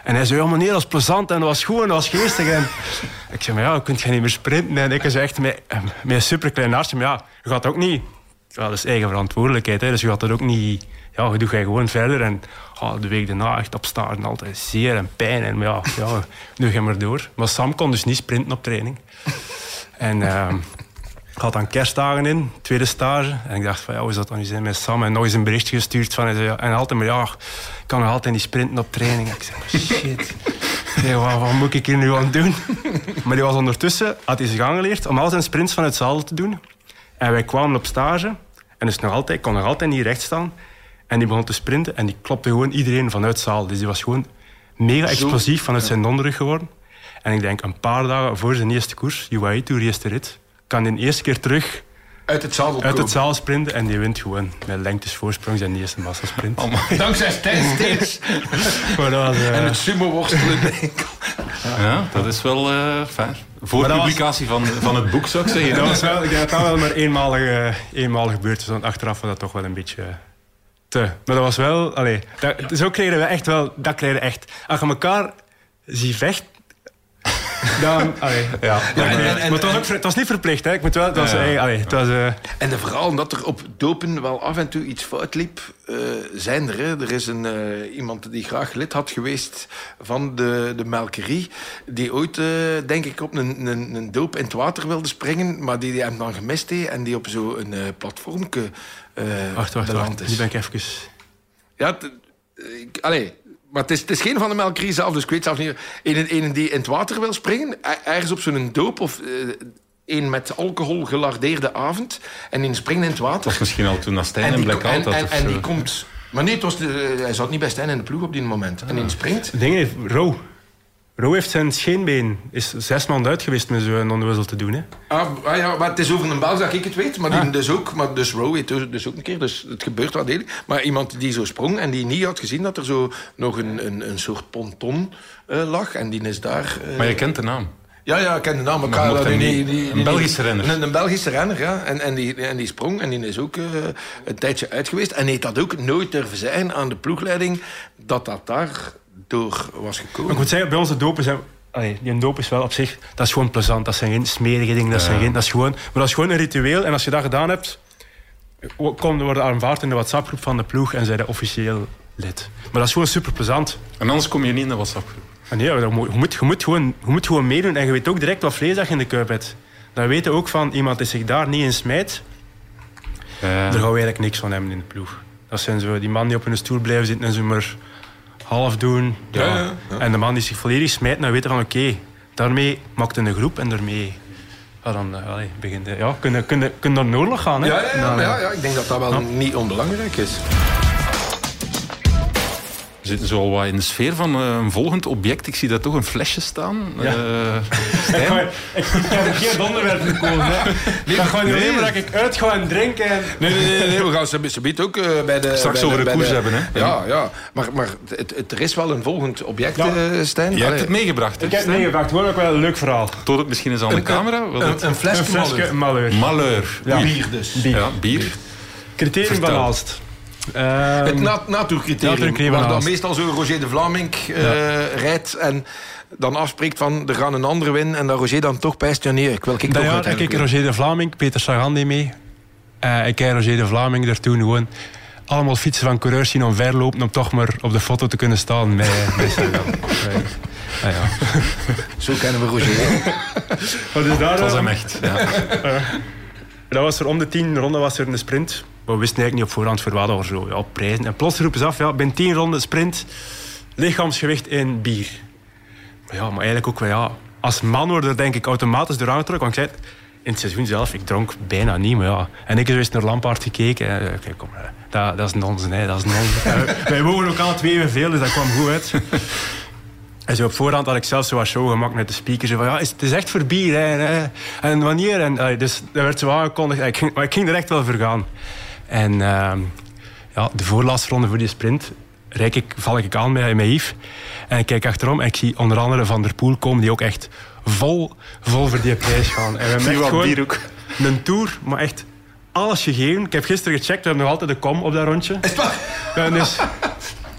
En hij zei, ja meneer, dat was plezant en dat was goed en dat was geestig. En ik zei, maar ja, je kunt niet meer sprinten. En ik zei echt, met, met een superklein hartje, maar ja, je gaat ook niet... Ja, dat is eigen verantwoordelijkheid, hè, dus je gaat dat ook niet... Ja, je doet gewoon verder en oh, de week daarna echt op start en altijd zeer en pijn. En ja, ja, nu ga maar door. Maar Sam kon dus niet sprinten op training. En uh, ik had dan kerstdagen in, tweede stage. En ik dacht van, ja, hoe is dat dan nu zijn met Sam? En nog eens een berichtje gestuurd van... En, zei, en altijd maar, ja, ik kan nog altijd niet sprinten op training. Ik zei, shit. Nee, wat, wat moet ik hier nu aan doen? Maar die was ondertussen, had hij zich aangeleerd om al zijn sprints van het zadel te doen. En wij kwamen op stage. En dus nog altijd, ik kon nog altijd niet recht staan. En die begon te sprinten en die klopte gewoon iedereen vanuit zaal. Dus die was gewoon mega explosief vanuit ja. zijn donderrug geworden. En ik denk, een paar dagen voor zijn eerste koers, U A E Tour, eerste rit, kan hij de eerste keer terug uit het zadel, uit het zadel sprinten en die wint gewoon met lengtes voorsprong zijn eerste massasprint. Oh, dankzij Stijnsteers. uh... En het sumo-worstelen. ja. ja, dat is wel uh, fijn. Voor publicatie was... van, van het boek, zou ik zeggen. Dat was wel, ik denk dat dat wel maar eenmalig, uh, eenmalig gebeurd is. Want achteraf was dat toch wel een beetje... Uh, te. Maar dat was wel... Allee, dat, zo kregen we echt wel... Dat kregen we echt. Als je elkaar ziet vechten... Dan, allee, ja. ja en, en, en, maar het was, ook, het was niet verplicht, hè. Ik moet wel, het was, ja, ja. Allee, het was, uh... En de vooral omdat er op dopen wel af en toe iets fout liep, uh, zijn er. Hè. Er is een, uh, iemand die graag lid had geweest van de, de melkerie, die ooit, uh, denk ik, op een, een, een doop in het water wilde springen, maar die, die hem dan gemist heeft en die op zo'n uh, platformke uh, wacht, wacht, wacht. is. Die ben ik even... Ja, t, ik, allee... Maar het is, het is geen van de melkerie zelf, dus ik weet zelf niet... Een, een die in het water wil springen, ergens op zo'n doop... of uh, een met alcohol gelardeerde avond... en die springt in het water. Dat was misschien al toen naar Stijn en Blackout had. En, en, en die komt... Maar nee, het was de, hij zat niet bij Stijn in de ploeg op die moment. Ah. En die springt... Het ding is, Ro. Ro heeft zijn scheenbeen... is zes maanden uit geweest met zo'n onderwissel te doen. Hè. Ah, ah ja, maar het is over een Belg dat ik het weet. Maar, die ah. dus ook, maar dus Ro weet dus ook een keer. Dus het gebeurt wel degelijk. Maar iemand die zo sprong en die niet had gezien... dat er zo nog een, een, een soort ponton uh, lag. En die is daar... Uh... Maar je kent de naam? Ja, ja, ik ken de naam. Maar maar kan, die, die, die, een Belgische renner. Een, een Belgische renner, ja. En, en, die, en die sprong en die is ook uh, een tijdje uit geweest. En heeft dat ook nooit durven zijn aan de ploegleiding... dat dat daar door was gekomen. Maar ik moet zeggen, bij onze dopen zijn... Allee, die doop is wel op zich... Dat is gewoon plezant. Dat zijn geen smerige dingen. Dat, ja. zijn geen, dat, is gewoon, maar dat is gewoon een ritueel. En als je dat gedaan hebt... Kom, worden aanvaard in de WhatsApp-groep van de ploeg... en zijn officieel lid. Maar dat is gewoon super plezant. En anders kom je niet in de WhatsApp-groep. Nee, je moet, je, moet gewoon, je moet gewoon meedoen. En je weet ook direct wat vlees dat je in de kuip hebt. Dan weet je ook van... Iemand die zich daar niet in smijt... Ja. Daar gaan we eigenlijk niks van hebben in de ploeg. Dat zijn zo die man die op hun stoel blijven zitten... en ze maar... half doen. Ja. Ja, ja, ja. En de man die zich volledig smijt, nou weet je van oké, okay, daarmee maakt een groep en daarmee ja, dan uh, allee, begint ja, kun, kun, kun naar een oorlog gaan. Hè? Ja, ja, ja, ja, ja, ik denk dat dat wel ja. niet onbelangrijk is. We zitten zo al wat in de sfeer van uh, een volgend object. Ik zie daar toch een flesje staan. Ja. Uh, Stijn? Ik heb geen onderwerp gekomen. Hè. Nee, dat gewoon niet alleen maar dat ik uit ga en drinken. En... Nee, nee, nee, nee, we gaan ze biedt ook uh, bij de... Straks bij over de, de koers de, hebben, hè? Ja, ja. Maar, maar het, het, er is wel een volgend object, ja. uh, Stijn. Je Allee. hebt het meegebracht, hè? Ik heb het meegebracht. Gewoon ook wel een leuk verhaal. Toon het misschien eens aan de een, camera. Een, een, een flesje, een flesje malheur. Malheur. Ja. Bier dus. Bier. Ja, bier. Criterium van Aalst. Um, het nat- natuurcriterium, waar dan meestal zo Roger de Vlaming uh, ja. rijdt en dan afspreekt van er gaan een andere winnen en dat Roger dan toch pijst, ja nee, ik wil ik dat toch jaar, ik kijk Roger de Vlaming, Peter Sagan deed mee. Uh, ik kijk Roger de Vlaming er toen gewoon allemaal fietsen van coureurs zien omverlopen om toch maar op de foto te kunnen staan met, met Sagan. Ah, ja. Zo kennen we Roger. Dus daar, dat was hem echt. Ja. Uh, dat was er om de tien ronden was er een sprint. Maar we wisten eigenlijk niet op voorhand voor wat of zo. Ja, prijzen. En plots roepen ze af, ja, binnen tien ronden sprint, lichaamsgewicht in bier. Maar ja, maar eigenlijk ook wel, ja, als man wordt er denk ik automatisch door aangetrokken. Want ik zei, in het seizoen zelf, ik dronk bijna niet, maar ja. En ik heb eens naar Lampaard gekeken. En, okay, kom, dat, dat is nonsens, hè, dat is nonsens. Wij wogen ook alle twee veel, dus dat kwam goed uit. En zo op voorhand had ik zelf zo wat show gemaakt met de speakers. Van, ja, het is echt voor bier. Hè, en wanneer? En, dus dat werd zo aangekondigd. Ik ging, maar ik ging er echt wel voor gaan. En uh, ja, de voorlaatste ronde voor die sprint reik ik, val ik aan bij, bij Yves. En ik kijk achterom en ik zie onder andere Van der Poel komen die ook echt vol, vol voor die prijs gaan. En we hebben echt gewoon ook. Een tour, maar echt alles gegeven. Ik heb gisteren gecheckt, we hebben nog altijd de kom op dat rondje. Ja, dus, we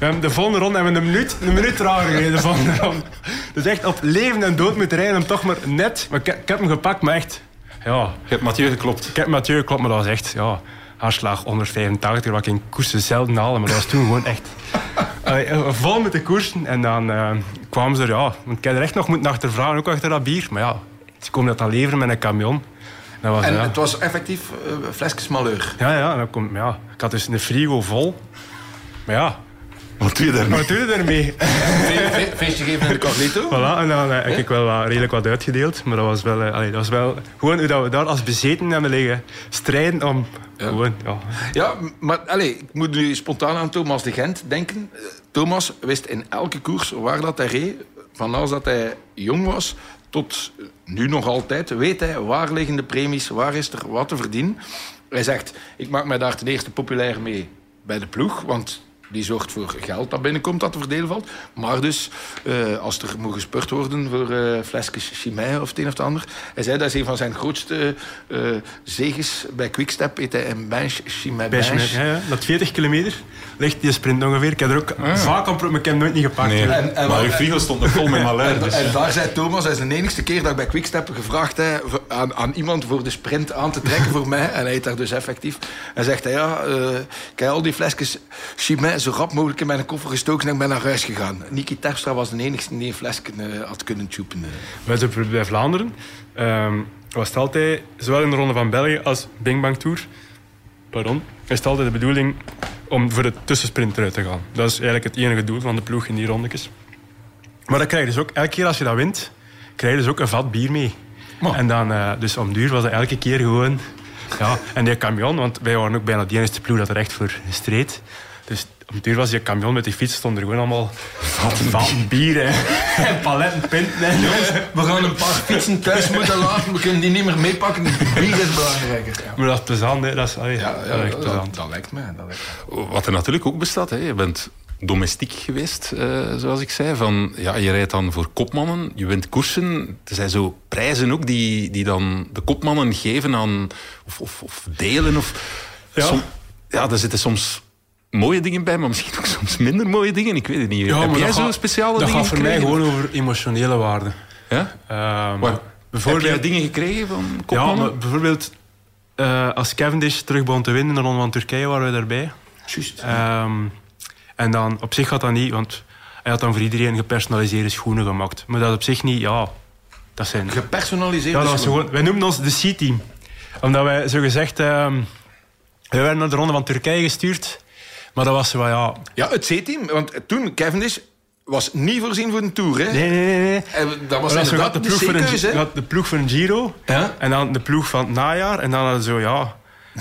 We hebben de volgende ronde hebben we een minuut, een minuut trager gereden. De volgende ronde. Dus echt op leven en dood moeten rijden om toch maar net... Maar ik, ik heb hem gepakt, maar echt... Ja, Je hebt Mathieu geklopt. ik heb Mathieu geklopt, maar dat was echt... Ja, hartslag honderdvijfentachtig, wat ik in koersen zelden haalde. Maar dat was toen gewoon echt... Allee, vol met de koersen. En dan uh, kwamen ze er... Ja, want ik heb er echt nog moeten achtervragen, ook achter dat bier. Maar ja, ze komen dat dan leveren met een camion. Dat was, En ja. het was effectief uh, flesjes malheur. Ja, ja, dan komt, ja, ik had dus een frigo vol. Maar ja, Wat doe je daarmee? wat doe je daarmee? Feestje geven in de Carlito. Voilà, en dan uh, heb ik wel wat, redelijk wat uitgedeeld. Maar dat was wel, uh, allee, dat was wel gewoon hoe dat we daar als bezeten hebben liggen strijden om... Ja. Gewoon, ja. Ja, maar allez, ik moet nu spontaan aan Thomas de Gent denken. Thomas wist in elke koers waar dat hij reed, van als dat hij jong was tot nu nog altijd, weet hij waar liggen de premies, waar is er wat te verdienen. Hij zegt, ik maak mij daar ten eerste populair mee bij de ploeg, want die zorgt voor geld dat binnenkomt dat te verdelen valt. Maar dus, uh, als er moet gespurt worden voor uh, flesjes Chimay of het een of het ander. Hij zei, dat is een van zijn grootste uh, zeges bij Quickstep. Heet hij een bench Chimay bench. Ja, ja, dat veertig kilometer ligt die sprint ongeveer. Ik heb er ook ah. vaak aan, maar ik heb hem nooit niet gepakt. Nee, en, en, maar uw frigo stond nog vol met malheur. En, Dus. en daar zei Thomas, dat is de enigste keer dat ik bij Quickstep gevraagd heb aan, aan iemand voor de sprint aan te trekken voor mij. En hij heeft daar dus effectief. En zegt hij, ja, uh, ik heb al die flesjes Chimay zo rap mogelijk in mijn koffer gestoken en ik ben naar huis gegaan. Niki Terpstra was de enigste die een flesje uh, had kunnen tjoepen. Uh. Bij, bij Vlaanderen um, was het altijd, zowel in de Ronde van België als Bing Bang Tour, pardon, is het altijd de bedoeling om voor de tussensprint eruit te gaan. Dat is eigenlijk het enige doel van de ploeg in die rondetjes. Maar dan krijg je dus ook, elke keer als je dat wint, krijg je dus ook een vat bier mee. Oh. En dan, uh, dus om duur was het elke keer gewoon... Ja, en die camion, want wij waren ook bijna de enige ploeg dat er echt voor streed. Dus om duur was die camion met die fiets, stonden er gewoon allemaal vatten bier en paletten pinten. En jongens, we gaan een paar fietsen thuis moeten laten, we kunnen die niet meer meepakken. Bier is belangrijker. Ja. Maar dat is plezant, hè. Dat is, allee, ja, ja, dat, is dat, plezant. dat lijkt mij. Dat lijkt mij. Wat er natuurlijk ook bestaat, hè. Je bent domestiek geweest, uh, zoals ik zei. Van, ja, je rijdt dan voor kopmannen, je wint koersen. Er zijn zo prijzen ook die, die dan de kopmannen geven aan... Of, of, of delen. Of, ja. Som, ja, daar zitten soms... mooie dingen bij, maar misschien ook soms minder mooie dingen. Ik weet het niet. Ja, Heb jij zo'n gaat, speciale dat dingen gaat voor gekregen? mij gewoon over emotionele waarde. Ja? Uh, maar, bijvoorbeeld... Heb jij dingen gekregen van kopmannen? Ja, maar bijvoorbeeld uh, als Cavendish terug begon te winnen in de Ronde van Turkije, waren we daarbij. Juist. Um, en dan, op zich gaat dat niet, want hij had dan voor iedereen gepersonaliseerde schoenen gemaakt. Maar dat op zich niet, ja... Dat zijn... Gepersonaliseerde ja, dat schoenen? Gewoon, wij noemden ons de C-team. Omdat wij, zo gezegd... Um, wij werden naar de Ronde van Turkije gestuurd... Maar dat was zo, ja... Ja, het C-team. Want toen, Cavendish was niet voorzien voor een Tour, hè? Nee, nee, nee. nee. En dat was dat inderdaad de de ploeg voor een, C-keuze, hè? de ploeg voor een Giro. Ja? En dan de ploeg van het najaar. En dan hadden zo, ja...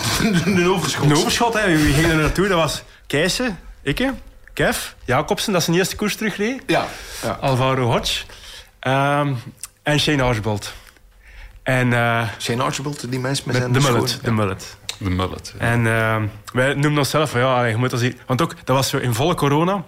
een overschot. Een overschot, hè. Wie ging er naartoe? Dat was Keijsen, ik, Kev, Jacobsen, dat is zijn eerste koers terugreed. Ja. ja. Alvaro Hodge. Um, en Shane Archibald. En... Uh, Shane Archibald, die mens met, met zijn de schoen. mullet. De mullet. De mullet. Ja. En uh, wij noemden onszelf van ja, je moet als hier... Want ook, dat was zo in volle corona.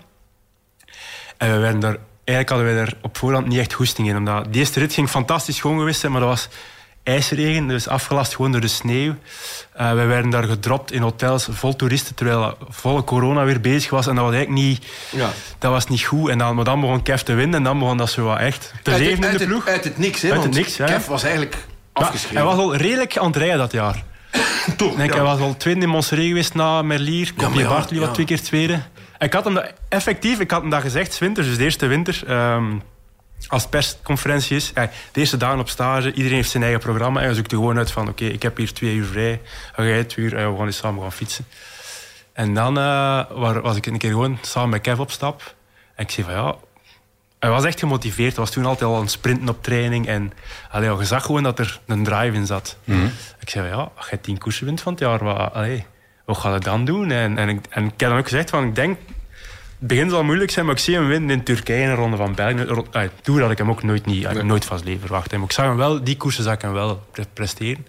En we werden daar... Eigenlijk hadden wij daar op voorhand niet echt goesting in. Omdat die eerste rit ging fantastisch schoon geweest zijn, maar dat was ijsregen, dus afgelast gewoon door de sneeuw. Uh, wij werden daar gedropt in hotels vol toeristen, terwijl volle corona weer bezig was. En dat was eigenlijk niet... Ja. Dat was niet goed. En dan, maar dan begon Kev te winnen en dan begon dat zo wat echt te zeven in de ploeg. Uit het niks, hè? Uit het want niks, ja. Kev was eigenlijk afgeschreven. Ja, hij was al redelijk aan het rijden dat jaar. Toch, denk, ja. Hij was al tweede in Montserrat geweest na Merlier. Ja, Kopje ja, Bartoli was ja. twee keer tweede. En ik had hem dat, effectief, ik had hem dat gezegd, 's winters, dus de eerste winter, um, als het persconferentie is, ja, de eerste dagen op stage, iedereen heeft zijn eigen programma en je zoekt er gewoon uit van, oké, okay, ik heb hier twee uur vrij, ga jij twee uur, en we gaan eens samen gaan fietsen. En dan uh, was ik een keer gewoon samen met Kev op stap. En ik zei van ja, hij was echt gemotiveerd. Hij was toen altijd al aan het sprinten op training. En allee, je zag gewoon dat er een drive in zat. Mm-hmm. Ik zei van ja, als je tien koersen wint van het jaar, wat, allee, wat ga je dan doen? En, en, ik, en ik heb dan ook gezegd van, ik denk, het begin zal moeilijk zijn, maar ik zie hem winnen in Turkije in de Ronde van België. Uh, toen had ik hem ook nooit, niet, nee. nooit van zijn leven verwacht. Maar ik zag hem wel, die koersen zag ik hem wel presteren.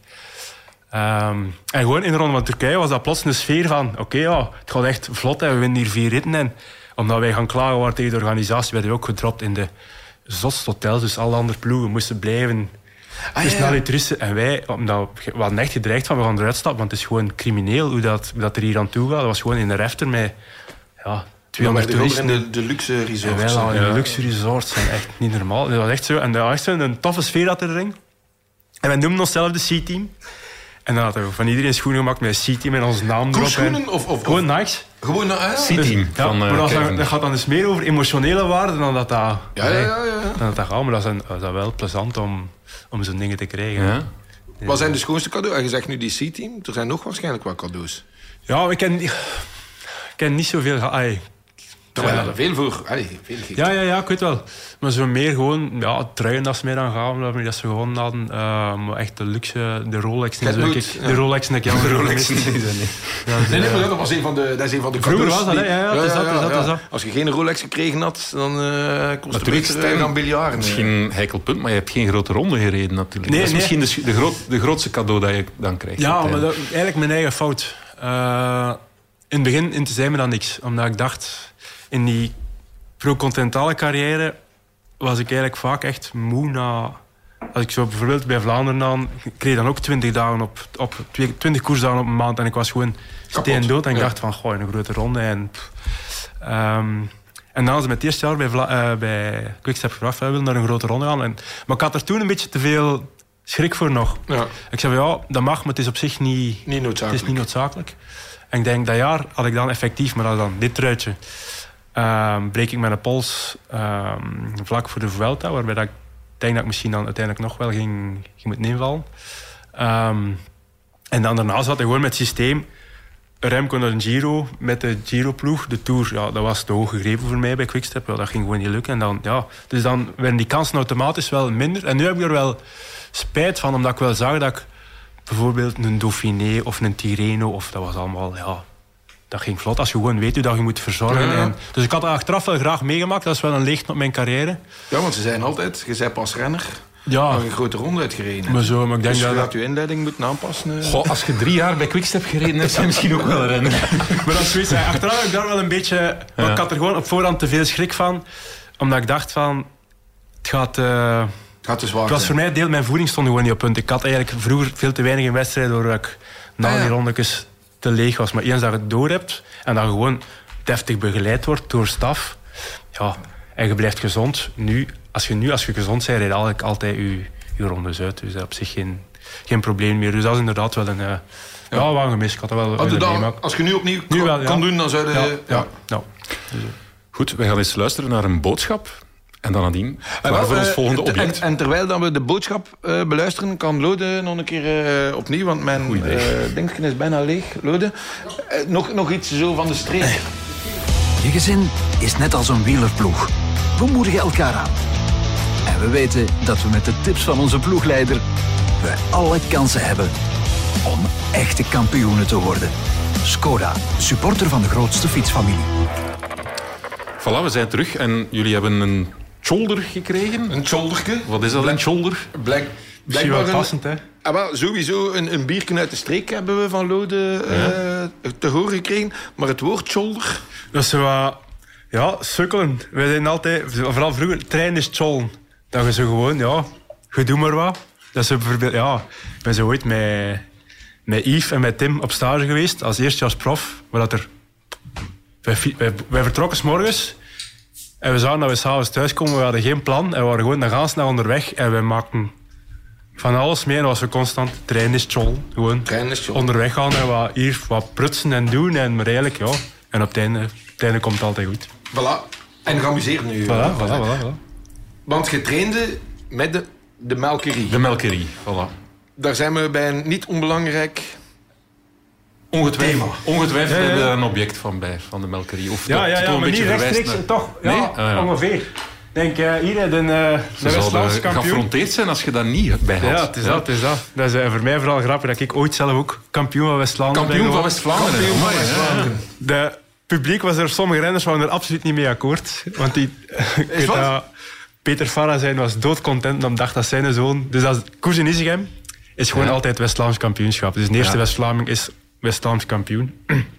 Um, en gewoon in de Ronde van Turkije was dat plots een sfeer van, oké, okay, ja, het gaat echt vlot en we winnen hier vier ritten. En omdat wij gaan klagen waren tegen de organisatie, werden we ook gedropt in de zotste hotels. Dus alle andere ploegen moesten blijven. Ah, dus ja, ja. naar die toeristen. En wij, omdat we hadden echt gedreigd van, we gaan eruit stappen, want het is gewoon crimineel hoe dat, hoe dat er hier aan toe gaat. Dat was gewoon in de refter met ja, tweehonderd toeristen. In de, de luxe resorts. En wij lagen in Ja. de luxe resorts, zijn echt niet normaal. Dat was echt zo. En dat was echt zo een toffe sfeer dat erin. En wij noemden onszelf de C-team. En dan hadden we van iedereen schoenen gemaakt met een C-team en onze naam erop. Schoenen of, of, Gewoon of Nikes. gewoon naar uh, C-team Ja, van maar uh, dat, Kevin. dat gaat dan dus meer over emotionele waarden dan dat dat... Ja, ja, ja, ja. Dan dat, dat gaat. Maar dat is, een, dat is wel plezant om, om zo'n dingen te krijgen. Ja. Wat zijn de schoonste cadeaus? Je zegt nu die C-team. Er zijn nog waarschijnlijk wat cadeaus. Ja, ik ken, ik ken niet zoveel... Ai, Terwijl dat er veel voor... Allee, veel geeft. Ja, ja, ja, ik weet wel. Maar zo meer gewoon, ja, truien dat ze meer aan gaan, dat we dat ze gewoon hadden. Uh, maar echt de luxe, de Rolex en Kijk, zo. nooit, Kijk, ja. De Rolex en ik de Rolex. Nee, Nee, Nee, nee, maar dat was een van de, dat is een van de Vroeger cadeaus. was dat, die- hè? Ja, ja, het is dat, het is dat, het is dat. Als je geen Rolex gekregen had, dan uh, kost het Natuurlijk, beter Stijn, uh, gaan biljarten. Misschien een heikel punt, maar je hebt geen grote ronde gereden natuurlijk. Nee, dat is nee. misschien de, de, groot, de grootste cadeau dat je dan krijgt. Ja, maar uiteindelijk. dat, eigenlijk mijn eigen fout. Uh, in het begin interesseerde me dan niks. Omdat ik dacht, in die pro-continentale carrière was ik eigenlijk vaak echt moe na... Als ik zo bijvoorbeeld bij Vlaanderen aan... Ik kreeg dan ook twintig dagen op... op twintig koersdagen op een maand en ik was gewoon steendood. En ik Ja. dacht van, goh, een grote ronde. En, pff. um, en dan was het met het eerste jaar bij, Vla, uh, bij Quickstep gevraagd, we willen naar een grote ronde gaan. En, maar ik had er toen een beetje te veel schrik voor nog. Ja, Ik zei van, ja, dat mag, maar het is op zich niet... niet noodzakelijk. Het is niet noodzakelijk. En ik denk, dat jaar had ik dan effectief, maar dat dan dit truitje... Um, breek ik mijn pols um, vlak voor de Vuelta, waarbij dat ik denk dat ik misschien dan uiteindelijk nog wel ging, ging moeten invallen. Um, en dan daarna zat ik gewoon met het systeem. Remco naar een Giro, met de Giro-ploeg. De Tour, ja, dat was te hoog gegrepen voor mij bij Quickstep. Ja, dat ging gewoon niet lukken. En dan, ja, dus dan werden die kansen automatisch wel minder. En nu heb ik er wel spijt van, omdat ik wel zag dat ik bijvoorbeeld een Dauphiné of een Tirreno, of dat was allemaal... Ja, dat ging vlot als je gewoon weet hoe dat je moet verzorgen. Ja, ja. En, dus ik had dat achteraf wel graag meegemaakt. Dat is wel een leegte op mijn carrière. Ja, want ze zijn altijd, je bent pas renner, Ja, nog een grote ronde uitgereden. maar zo, maar ik denk Dus je dat... gaat je inleiding moeten aanpassen. eh. Goh, als je drie jaar bij Quickstep gereden hebt, zijn misschien ook wel een renner. Maar dat is zoiets. hè. Achteraf heb ik daar wel een beetje... Maar ik had er gewoon op voorhand te veel schrik van. Omdat ik dacht van... Het gaat... eh, Het gaat te zwaar het was zijn. voor mij deel... Mijn voeding stond gewoon niet op punt. Ik had eigenlijk vroeger veel te weinig in wedstrijden, doordat ik na Ah, ja. die rondetjes te leeg was. Maar eens dat je het door hebt en dat je gewoon deftig begeleid wordt door staf, ja, en je blijft gezond. Nu, als je nu, als je gezond bent, rijd je eigenlijk altijd je, je rondes uit. Dus dat is op zich geen, geen probleem meer. Dus dat is inderdaad wel een... Uh, ja, ja wel een gemis. Ik had dat wel Had je willen dat- meemaken. als je nu opnieuw Nu kan, wel, ja. kan doen, dan zou je... Ja, ja. ja, ja. Goed, we gaan eens luisteren naar een boodschap. En dan nadien, En klaar wel, voor ons eh, volgende en- object. En, en terwijl dat we de boodschap uh, beluisteren, kan Lode nog een keer uh, opnieuw, want mijn Goed idee. uh, dingetje is bijna leeg. Lode, uh, nog, nog iets zo van de streek. Je gezin is net als een wielerploeg. We moedigen elkaar aan. En we weten dat we met de tips van onze ploegleider we alle kansen hebben om echte kampioenen te worden. Skoda, supporter van de grootste fietsfamilie. Voilà, we zijn terug en jullie hebben een shoulder gekregen. Een shoulderke. Wat is dat, een shoulder? Blijk, Misschien wel blijkbaar een, passend, hè? ah, wel, sowieso een, een biertje uit de streek hebben we van Lode uh, te horen gekregen. Maar het woord shoulder... Dat is zo wat... Ja, sukkelen. Wij zijn altijd... Vooral vroeger, trein is tjollen. Dat je zo gewoon, ja... Je doet maar wat. Dat is zo bijvoorbeeld... Ja, ik ben zo ooit met, met Yves en met Tim op stage geweest. Als eerstejaars prof. Waar dat er... Wij, fi- wij, wij vertrokken 's morgens. En we zagen dat we s'avonds thuiskomen. We hadden geen plan. En we waren gewoon de gaans naar onderweg. En we maakten van alles mee. En dat was zo constant... Trein is tjollen. Gewoon Trein is tjollen. onderweg gaan en wat, hier wat prutsen en doen. En maar eigenlijk, ja... En op het einde, op het einde komt het altijd goed. Voilà. En geamuseerd nu. Voilà, uh, voilà, voilà, voilà. Want je trainde met de, de melkerie. De melkerie, voilà. Daar zijn we bij een niet onbelangrijk... Ongetwijfeld, Thema. ongetwijfeld Ja, ja. hebben we daar een object van bij, van de melkerie. Of Ja, dat ja, het ja, wel maar een niet beetje verwijst rechtstreeks, naar- toch? Ja, Nee? Ah, ja. ongeveer. Denk, uh, hier, de, uh, de Ze West-Vlaamse zouden kampioen. geaffronteerd zijn als je dat niet bij had. Ja, het is dat, het is dat. Dat is uh, voor mij vooral grappig dat ik ooit zelf ook kampioen van West-Vlaanderen ben Kampioen van geworden. West-Vlaanderen. Kampioen van Amai, ja. West-Vlaanderen. De publiek was er, sommige renners waren er absoluut niet mee akkoord. Want die... ik weet wat? dat Peter Farah zijn was doodcontent omdat dacht dat zijn zoon... Dus dat Koers in Isegem is gewoon Ja. altijd West-Vlaams kampioenschap. Dus de eerste Ja. West-Vlaming is West-Vlaams kampioen.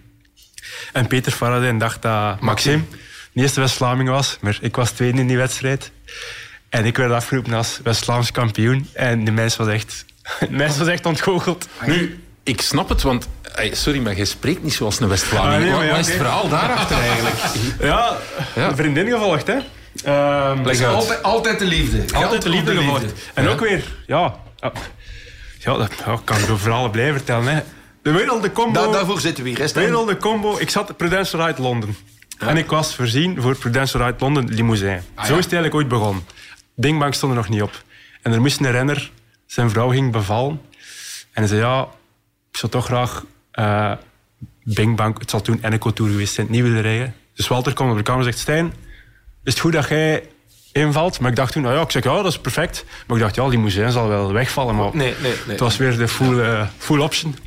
En Peter Farah dacht dat Maxime de eerste West-Vlaming was. Maar ik was tweede in die wedstrijd. En ik werd afgeroepen als West-Vlaams kampioen. En de mens was echt, de mens was echt ontgoocheld. Nu, ik snap het, want Hey, sorry, maar jij spreekt niet zoals een West-Vlaming. Ah, nee, Wat ja, is het okay. verhaal daarachter eigenlijk? Ja, Ja. een vriendin gevolgd, hè. Um, Leg uit. Altijd, altijd de liefde. Altijd Geld de liefde op gevolgd. En Ja. ook weer, ja... Ja, ja dat ja, kan ik door verhalen blijven vertellen, hè. De wereld combo... Da- daarvoor zitten we hier, hè, Stijn? wereld combo... Ik zat Prudential Ride Londen. Ja. En ik was voorzien voor Prudential Ride Londen limousine. Ah, Zo ja. is het eigenlijk ooit begonnen. Bing Bang stond er nog niet op. En er moest een renner... Zijn vrouw ging bevallen. En hij zei, ja... Ik zou toch graag... Uh, Bing Bang... Het zal toen Eneco Tour geweest zijn, niet willen rijden. Dus Walter komt op de kamer en zegt... Stijn, is het goed dat jij invalt? Maar ik dacht toen... Nou ja, ik zeg, ja, dat is perfect. Maar ik dacht, ja, limousine zal wel wegvallen. Maar Nee, nee, nee. het was weer de full, uh, full option.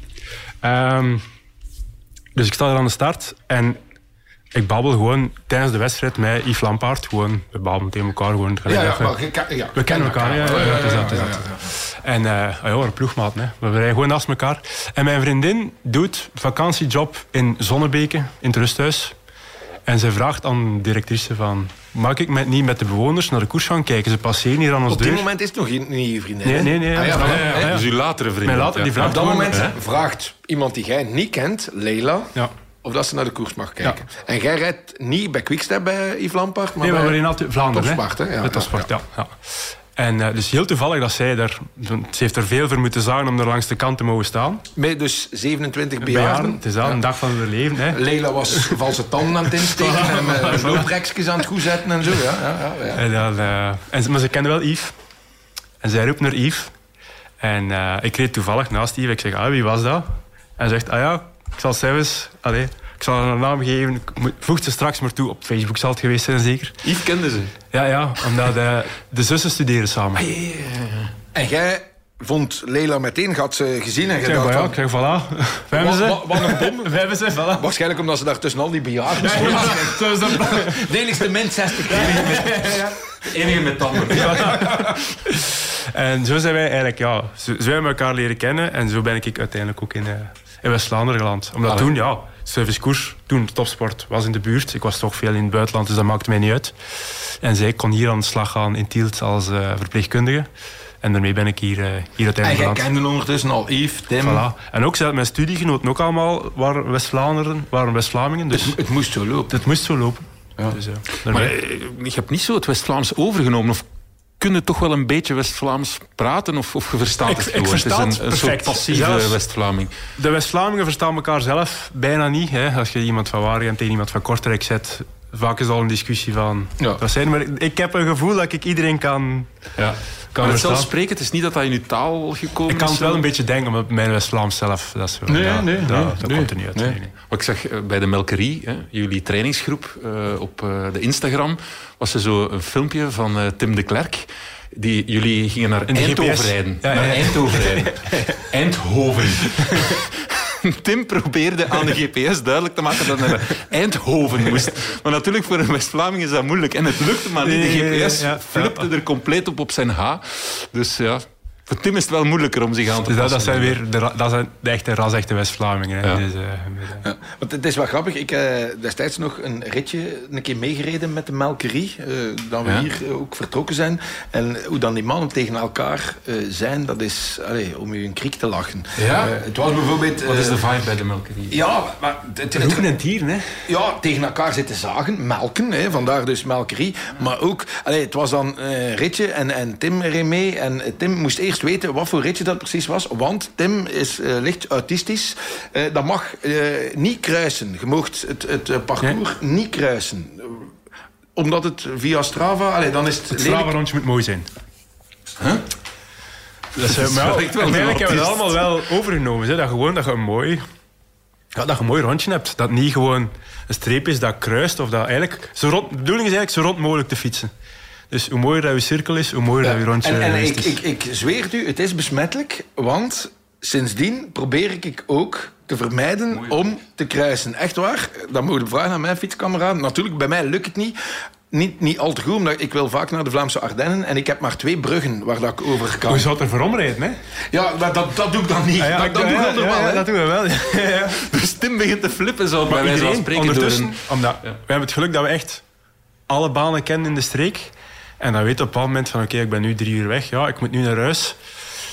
Um, dus ik sta er aan de start. En... Ik babbel gewoon tijdens de wedstrijd met Yves Lampaert. Gewoon, we babbelen tegen elkaar. Gewoon, Ja, ja, we, maar je kan- ja, we kennen elkaar. Ja, ja, ja, het is dat, het is ja, dat. ja, ja. En uh, ja, een ploegmaat. Hè. We rijden gewoon naast elkaar. En mijn vriendin doet vakantiejob in Zonnebeke, in het rusthuis. En ze vraagt aan de directrice van... Mag ik met, niet met de bewoners naar de koers gaan kijken? Ze passeren hier aan ons Op deur. dit moment is het nog niet je vriendin. Nee, hè? nee, nee. Ah, ja, Ah, voilà. ja, ja, ja. Dus uw latere vriend. Mijn later, die vraagt Op dat gewoon, moment hè. vraagt iemand die jij niet kent, Leila, Ja. of dat ze naar de koers mag kijken. En jij rijdt niet bij Quickstep bij Yves Lampaert, maar Nee, maar we bij rijden altijd Vlaanderen. Topsport, hè? Ja, Met Topsport, ja, ja. ja. En uh, dus heel toevallig dat zij daar... Ze heeft er veel voor moeten zagen om er langs de kant te mogen staan. met dus zevenentwintig Bejaarden. bejaarden. Het is al een dag van haar leven. Hè. Leila was valse tanden aan het insteken en uh, looprekjes aan het goed zetten en zo. Ja, ja, ja, ja. En dan, uh, en, ze- maar ze kende wel Yves. En zij roept naar Yves. En uh, ik reed toevallig naast Yves. Ik zeg, ah, wie was dat? En hij zegt, ah ja, ik zal zelfs... Allee, ik zal haar een naam geven. Ik moet- voeg ze straks maar toe. Op Facebook zal het geweest zijn, zeker. Yves kende ze. Ja, ja, omdat uh, de zussen studeren samen. En jij vond Leila meteen, had ze gezien en Ik je zeg, dacht maar ja, van, ik zeg, voilà. We hebben ze. Wat- wat een bom. We hebben ze, voilà. waarschijnlijk omdat ze daar tussen al die bejaarden stonden. Zo is dat. De enigste min zestig. Enige met tanden. En zo zijn wij eigenlijk, ja, zo, zo hebben we elkaar leren kennen. En zo ben ik uiteindelijk ook in, uh, in West-Vlaanderen geland. Omdat Allee. toen, ja, servicekoers, toen de topsport was in de buurt. Ik was toch veel in het buitenland, dus dat maakte mij niet uit. En zij kon hier aan de slag gaan in Tielt als uh, verpleegkundige. En daarmee ben ik hier, uh, hier En uiteindelijk jij geland. kende ondertussen al Yves, Tim. Voilà. En ook zelfs mijn studiegenoten ook allemaal waren West-Vlaanderen, waren West-Vlamingen. Dus Het, het moest zo lopen. het moest zo lopen. Dus, uh, Maar daarmee- eh, je hebt niet zo het West-Vlaams overgenomen. Of kun je toch wel een beetje West-Vlaams praten? Of, of je verstaat Ik- het ik gewoon? versta het het is een, een soort perfect. passieve Zelfs- West-Vlaming. De West-Vlamingen verstaan elkaar zelf bijna niet. Hè. Als je iemand van Waregem tegen iemand van Kortrijk zet, vaak is het al een discussie van... Ja. Dat zijn, maar ik heb een gevoel dat ik iedereen kan, Ja. kan Maar het verstaan. zelfspreken, het is niet dat dat in uw taal gekomen Ik kan is. het wel zo. een beetje denken, maar mijn West-Vlaams zelf... Dat is zo, Nee, ja, nee, dat, nee, dat nee. komt er niet uit. Nee. Nee, nee. Wat ik zag eh, bij de Melkerie, hè, jullie trainingsgroep uh, op uh, de Instagram, was er zo een filmpje van uh, Tim de Klerk. Die, jullie gingen naar In de Eindhoven G P S. rijden. Ja, ja, naar ja. Eindhoven rijden. Eindhoven. Tim probeerde aan de G P S duidelijk te maken dat hij naar Eindhoven moest. Maar natuurlijk, voor een West-Vlaming is dat moeilijk. En het lukte maar niet. De Nee, G P S ja, ja. flipte er compleet op op zijn H. Dus ja, voor Tim is het wel moeilijker om zich aan te Dus dat, passen. dat zijn weer de, ra- dat zijn de echte ras-echte West-Vlamingen. Hè. Ja. Dus, uh, Ja, want het is wel grappig. Ik heb destijds nog een ritje een keer meegereden met de Melkerie. Uh, dat we Ja. hier uh, ook vertrokken zijn. En hoe dan die mannen tegen elkaar uh, zijn, dat is allee, om u een kriek te lachen. Ja? Uh, het was bijvoorbeeld... uh, Wat is de vibe bij de Melkerie? Ja, maar het, het, Roepen en tieren, hè. ja, tegen elkaar zitten zagen, melken, hè, vandaar dus melkerie. Maar ook, allee, het was dan een ritje en, en Tim reed mee. En Tim moest eerst weten wat voor ritje dat precies was. Want Tim is uh, licht autistisch. Uh, dat mag uh, niet kruisen. Je mocht het, het uh, parcours niet kruisen. Uh, omdat het via Strava... Allee, dan is het, Het lelijk. Strava-rondje moet mooi zijn. Huh? Dat is, uh, maar wel ja, echt wel uiteindelijk hebben we dat autist. allemaal wel overgenomen. Hè. Dat gewoon dat je een mooi... Ja, dat je een mooi rondje hebt. Dat niet gewoon een streep is dat kruist. Of dat eigenlijk, zo rond, de bedoeling is eigenlijk zo rond mogelijk te fietsen. Dus hoe mooier dat je cirkel is, hoe mooier Ja, dat je rondje en en is. ik, ik, ik zweer het u, het is besmettelijk. Want sindsdien probeer ik ook te vermijden Mooi. om te kruisen. Echt waar. Dan moet je vragen aan mijn fietskameraden. Natuurlijk, bij mij lukt het niet. Niet, niet al te goed, omdat ik wil vaak naar de Vlaamse Ardennen en ik heb maar twee bruggen waar dat ik over kan. Hoe zou het er voor omrijden, hè? Ja, maar dat, dat doe ik dan niet. Ah, ja, dat ik- dat doe ik ja, wel ja, normaal. ja, hè. dat doen we wel. Ja, ja. Dus Tim begint te flippen zo bij Maar wijze van iedereen spreken door ondertussen... een... Omdat, we hebben het geluk dat we echt alle banen kennen in de streek. En dan weet je op een bepaald moment van... Oké, ik ben nu drie uur weg. Ja, ik moet nu naar huis.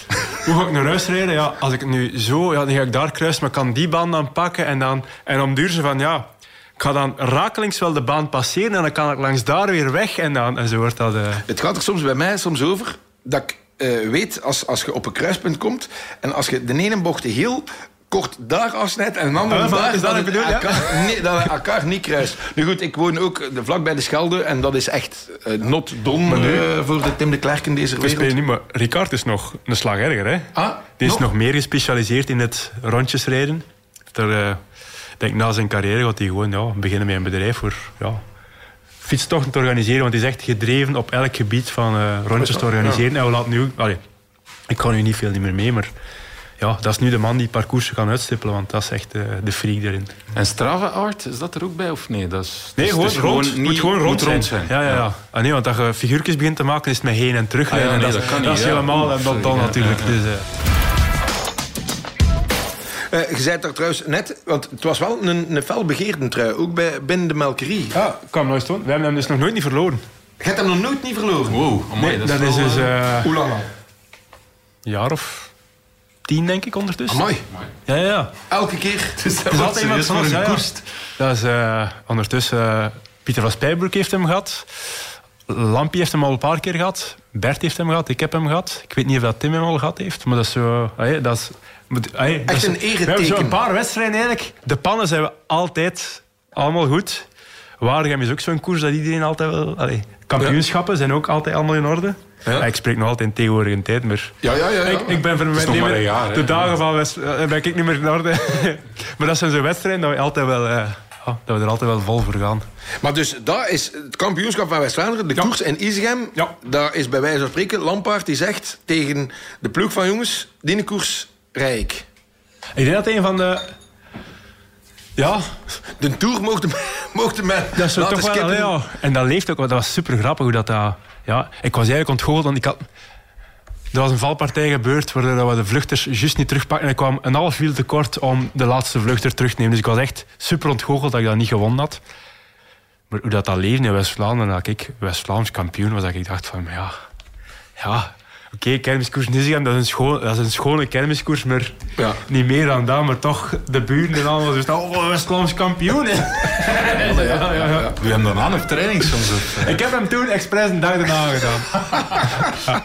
Hoe ga ik naar huis rijden? Ja, als ik nu zo... Ja, dan ga ik daar kruisen, maar ik kan die baan dan pakken. En, dan, en om duur ze van... Ja, ik ga dan rakelings wel de baan passeren en dan kan ik langs daar weer weg. En, dan, en zo wordt dat... Uh... Het gaat er soms bij mij soms over dat ik uh, weet, als, als je op een kruispunt komt en als je de ene bocht heel kort daar afsnijdt en een andere Ah, daar, is dat dat, het bedoel, elkaar, ja? nee, dat je elkaar niet kruist. Nu goed, ik woon ook vlak bij de Schelde en dat is echt uh, not done nu- uh, voor de Tim de Klerk in deze We wereld. spelen niet, maar Ricard is nog een slag erger. Hè? Ah, Die is nog? nog meer gespecialiseerd in het rondjesrijden. Ter, uh, denk na zijn carrière gaat hij gewoon ja, beginnen met een bedrijf voor ja, fietstochten te organiseren. Want hij is echt gedreven op elk gebied van uh, rondjes te organiseren. En we laten nu... Allee, ik kan nu niet veel niet meer mee, maar ja, dat is nu de man die parcoursen kan uitstippelen, want dat is echt uh, de freak erin. En Strava Art, is dat er ook bij of nee? Dat is, Nee, dus gewoon, het is rond. niet- moet gewoon rond, moet zijn. Ja, ja, ja. Ah, nee, want als je figuurtjes begint te maken, is het met heen en terug. Ah, ja, en nee, dat, dat is- kan niet, dat is ja. helemaal Oeh, en dan, sorry, dan ja, natuurlijk. ja, ja. Dus, uh, Uh, je zei daar trouwens net, want het was wel een, een felbegeerde trui, ook bij, binnen de melkerie. ja, kan hem nou eens tonen. We hebben hem dus nog nooit niet verloren. Je hebt hem nog nooit niet verloren. Wow, amai, Nee, dat, dat is, is wel, dus eh, uh, Hoe lang al? een jaar of tien, denk ik, ondertussen. Amai. Ja, ja, ja. Elke keer. Het is, Er is altijd iemand voor van een ja, ja. koers. Dat is uh, ondertussen... Uh, Pieter van Spijbroek heeft hem gehad. Lampie heeft hem al een paar keer gehad. Bert heeft hem gehad. Ik heb hem gehad. Ik weet niet of dat Tim hem al gehad heeft. Maar dat is zo... Allee, dat is, moet, allee, dat Echt is- een We hebben zo ereteken. een paar wedstrijden eigenlijk. De pannen zijn we altijd allemaal goed. Waregem is ook zo'n koers dat iedereen altijd wel... Allee, kampioenschappen zijn ook altijd allemaal in orde. Ja. Ja, ik spreek nog altijd in tegenwoordige tijd, maar... Ja, ja, ja. ja. Ik, ik ben voor mij nog niet maar meer- een jaar, hè. de dagen van West, eh, ben ik niet meer in orde. Maar dat zijn zo'n wedstrijden dat we altijd wel, eh, ja, dat we er altijd wel vol voor gaan. Maar dus, dat is het kampioenschap van West-Vlaanderen. De Ja. koers in Isegem. Ja. Daar is bij wijze van spreken Lampaard die zegt tegen de ploeg van jongens, die koers rij ik. Ik denk dat een van de... Ja, De Tour mochten mochten mij dat is zo laten toch wel... skippen. allee, ja. En dat leeft ook, want dat was super grappig hoe dat... dat ja, ik was eigenlijk ontgoocheld, want ik had... Er was een valpartij gebeurd waardoor we de vluchters juist niet terugpakken. En ik kwam een half wiel tekort om de laatste vluchter terug te nemen. Dus ik was echt super ontgoocheld dat ik dat niet gewonnen had. Maar hoe dat, dat leefde in West-Vlaanderen, dat ik West-Vlaams kampioen was, dat ik dacht van, ja... Ja, oké, okay, kermiskoers Nisegem, dat is een schoon, dat is een schone kermiskoers, maar Ja. niet meer dan dat. Maar toch, de buren en allemaal, dus oh, West-Vlaams kampioen. Hè. Ja, ja, ja. We hebben dan aan op training soms. Of, eh. Ik heb hem toen expres een dag daarna gedaan. Ja.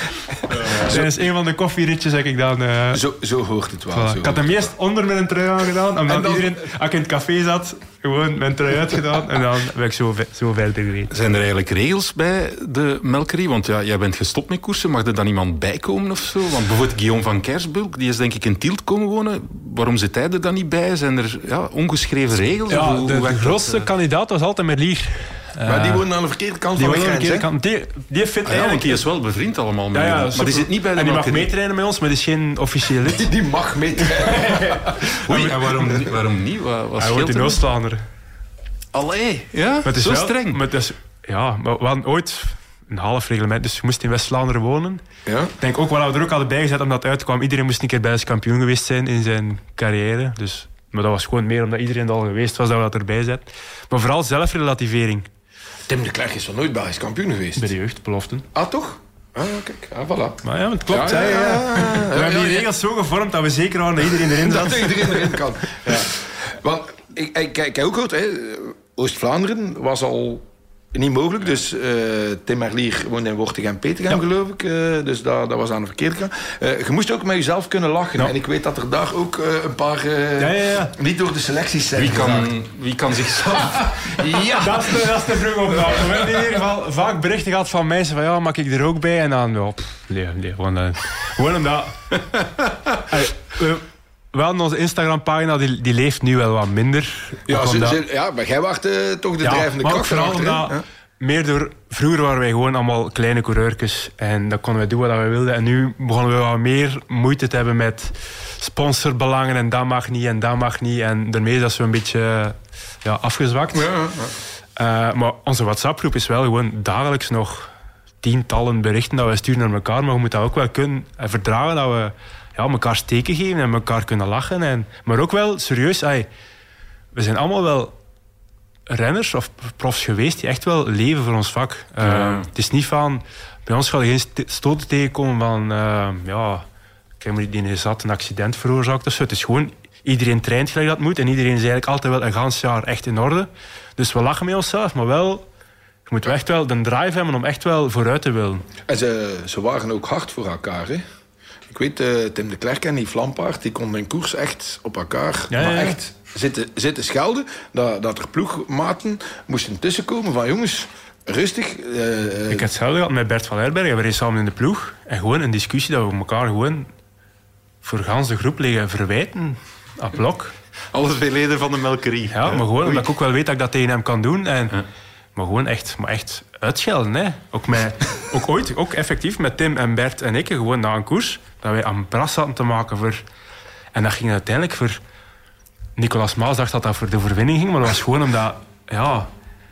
Tijdens een van de koffieritjes heb ik dan... uh, Zo, zo hoort het wel. voilà. Zo Ik had hoort hem het eerst onder met een trui aangedaan. Omdat En dan- iedereen, als ik in het café zat, gewoon mijn trui uitgedaan. En dan ben ik zo, ve- zo verder gereden. Zijn er eigenlijk regels bij de melkerie? Want ja, jij bent gestopt met koersen. Mag er dan iemand bijkomen of zo? Want bijvoorbeeld Guillaume van Kersbulk, die is denk ik in Tielt komen wonen. Waarom zit hij er dan niet bij? Zijn er ja, ongeschreven regels? Of Ja, hoe- hoe de, de werkt dat, grootste eh? kandidaat was altijd Merlier. Maar die wonen aan de verkeerde kant Die van de woonde aan de grens, verkeerde hè? kant. Die, die vindt Ah ja, want eigenlijk... die is wel bevriend allemaal met Ja, ja, jullie. Maar super. die zit niet bij de En die mag melkerie. meetrainen met ons, maar die is geen officieel lid. Die mag mee. Oei, en waarom, niet- waarom niet? Wat, wat Hij scheelt woont in er? Oost-Vlaanderen. Allee, ja? Maar het is Zo wel- streng. Maar het is, ja, maar we hadden ooit een half reglement, dus je moest in West-Vlaanderen wonen. Ja? Ik denk ook wat we er ook hadden bijgezet omdat het uitkwam. Iedereen moest een keer Belgisch kampioen geweest zijn in zijn carrière. Dus, maar dat was gewoon meer omdat iedereen er al geweest was dat we dat erbij zetten. Maar vooral zelfrelativering Tim de Klerk is nog nooit Belgisch kampioen geweest. bij de jeugdbeloften. Ah, toch? Ah, kijk. Ah, voilà. Maar ja, het klopt. Ja, ja, hè, ja, ja. ja, ja, We hebben ja, die ja. regels zo gevormd dat we zeker waren dat iedereen erin zat. Dat iedereen erin kan. Ja. Want ik, ik, ik heb ook gehoord, hè, Oost-Vlaanderen was al niet mogelijk. Dus uh, Tim Merlier woonde in Wortegem en Petergem, Ja. geloof ik. Uh, dus dat, dat was aan de verkeerde kant. Uh, je moest ook met jezelf kunnen lachen. Ja. En ik weet dat er daar ook uh, een paar uh, Ja, ja, ja. niet door de selecties zijn Wie geraakt. kan, wie kan zichzelf... Ja. Dat is de, dat is de brug op. We hebben in ieder geval vaak berichten gehad van mensen van ja, mag ik er ook bij? En dan, ja, pff, nee, nee, gewoon, uh, gewoon omdat... Allee, we, we hadden onze Instagram-pagina, die, die leeft nu wel wat minder. Ja, Ook ze, omdat- ze- ja, maar jij was uh, toch de ja, drijvende maar ook kracht vooral erachter, hè? omdat Ja. meer door... Vroeger waren wij gewoon allemaal kleine coureurtjes en dan konden wij doen wat we wilden. En nu begonnen we wat meer moeite te hebben met sponsorbelangen en dat mag niet en dat mag niet. En daarmee is dat zo'n beetje ja, afgezwakt. Ja, ja, ja. Uh, maar onze WhatsApp-groep is wel gewoon dagelijks nog tientallen berichten dat wij sturen naar elkaar. Maar we moeten dat ook wel kunnen en verdragen dat we ja, elkaar steken geven en elkaar kunnen lachen. En, maar ook wel serieus, ay, we zijn allemaal wel renners of profs geweest die echt wel leven voor ons vak. Uh, Ja. Het is niet van... Bij ons gaat er geen st- stoten tegenkomen van... Uh, ja, kijk, die zat een accident veroorzaakt of zo. Het is gewoon, iedereen traint gelijk dat moet en iedereen is eigenlijk altijd wel een gans jaar echt in orde. Dus we lachen met onszelf, maar wel, je moet echt wel de drive hebben om echt wel vooruit te willen. En ze, ze waren ook hard voor elkaar, hè? Ik weet, uh, Tim de Klerk en Yves Lampaert, die konden in koers echt op elkaar, ja, maar ja, ja. echt zitten, zitten schelden. Dat, dat er ploegmaten moesten tussenkomen van jongens, rustig. Uh, ik heb hetzelfde gehad met Bert van Herbergen. We reden samen in de ploeg en gewoon een discussie dat we elkaar gewoon voor gans de groep liggen verwijten. Aan blok. Alles bij leden van de melkerie. Ja, maar gewoon omdat ik ook wel weet dat ik dat tegen hem kan doen. En, ja. Maar gewoon echt, maar echt uitschelden. Hè. Ook, met, ook ooit, ook effectief met Tim en Bert en ik, gewoon na een koers, dat wij aan bras zaten te maken voor... En dat ging uiteindelijk voor... Nicolas Maas dacht dat dat voor de overwinning ging, maar dat was gewoon omdat... Ja,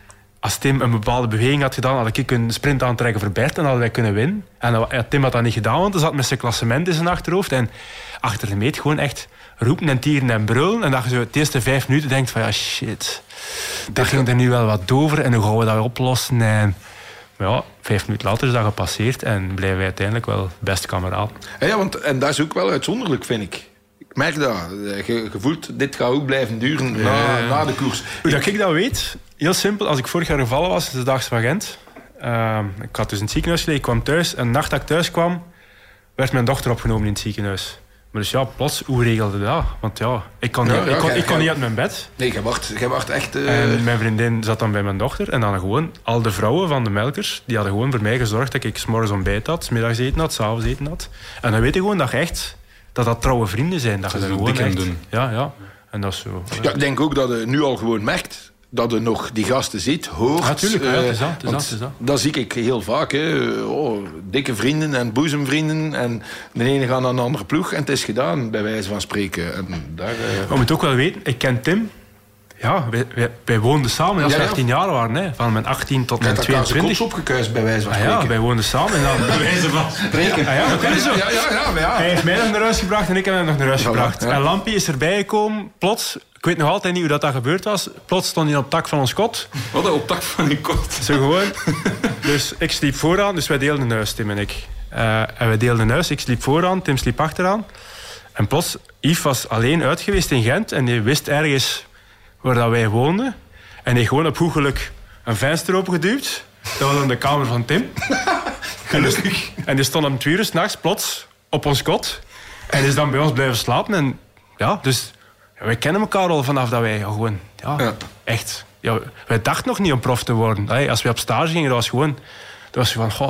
als Tim een bepaalde beweging had gedaan, had ik een sprint aantrekken voor Bert en hadden wij kunnen winnen. En dat, ja, Tim had dat niet gedaan, want hij zat met zijn klassement in zijn achterhoofd. En achter de meet gewoon echt roepen en tieren en brullen. En dat je zo de eerste vijf minuten denkt van ja, shit. Dat ging er nu wel wat over en hoe gaan we dat oplossen? En ja, vijf minuten later is dat gepasseerd en blijven wij uiteindelijk wel best kameraad. Ja, want en dat is ook wel uitzonderlijk, vind ik. Ik merk dat. Je, je voelt, dit gaat ook blijven duren na, Ja. na de koers. Hoe dat ik dat weet? Heel simpel. Als ik vorig jaar gevallen was, de Daags van Gent. Uh, ik had dus in het ziekenhuis gelegen, ik kwam thuis. En de nacht dat ik thuis kwam, werd mijn dochter opgenomen in het ziekenhuis. Maar dus ja, plots, hoe regelde dat? Want ja, ik kon, Ja, niet, ja, ik kon, jij- ik kon jij- niet uit mijn bed. Nee, jij wacht, jij wacht echt... Uh... En mijn vriendin zat dan bij mijn dochter. En dan gewoon al de vrouwen van de melkers, die hadden gewoon voor mij gezorgd dat ik 's morgens ontbijt had, 's middags eten had, 's avonds eten had. En dan weet je gewoon dat je echt, dat dat trouwe vrienden zijn. Dat je Dat dat ze gewoon dik hem echt... doen. Ja, ja. En dat is zo. Ja, ik denk ook dat je nu al gewoon merkt dat je nog die gasten ziet, hoort. Ja, tuurlijk, ja, eh, het is dat, het is want dat, het is dat. dat zie ik heel vaak. Hè. Oh, dikke vrienden en boezemvrienden. En de ene gaat naar een andere ploeg en het is gedaan, bij wijze van spreken. En daar, eh, Maar je moet ook wel weten, ik ken Tim. Ja, wij, wij, wij woonden samen als Ja, we ja. achttien jaar waren. Hè. Van mijn achttien tot je mijn hebt elkaar zijn kops tweeëntwintig. opgekuist, bij wijze van Ah, spreken. ja, wij woonden samen. En dan, Bij wijze van spreken. ah, ja, dat is zo. Ja, ja, ja, maar ja. Hij heeft mij nog naar huis gebracht en ik heb hem nog naar huis Voilà, gebracht. ja. En Lampie is erbij gekomen. Plots, ik weet nog altijd niet hoe dat, dat gebeurd was. Plots stond hij op het dak van ons kot. Wat een optak van een kot. Zo gewoon. Dus ik sliep vooraan, dus wij deelden een huis, Tim en ik. Uh, en wij deelden een huis, ik sliep vooraan, Tim sliep achteraan. En plots, Yves was alleen uit geweest in Gent en hij wist ergens waar dat wij woonden. En hij heeft gewoon op goed geluk een venster opengeduwd. Dat was dan de kamer van Tim. En, dus, en die stond om twee uur 's nachts plots op ons kot. En is dan bij ons blijven slapen. En ja, dus ja, wij kennen elkaar al vanaf dat wij ja, gewoon... Ja, Ja. echt... Ja, wij dachten nog niet om prof te worden. Allee, als we op stage gingen, dat was gewoon... Dat was van, goh...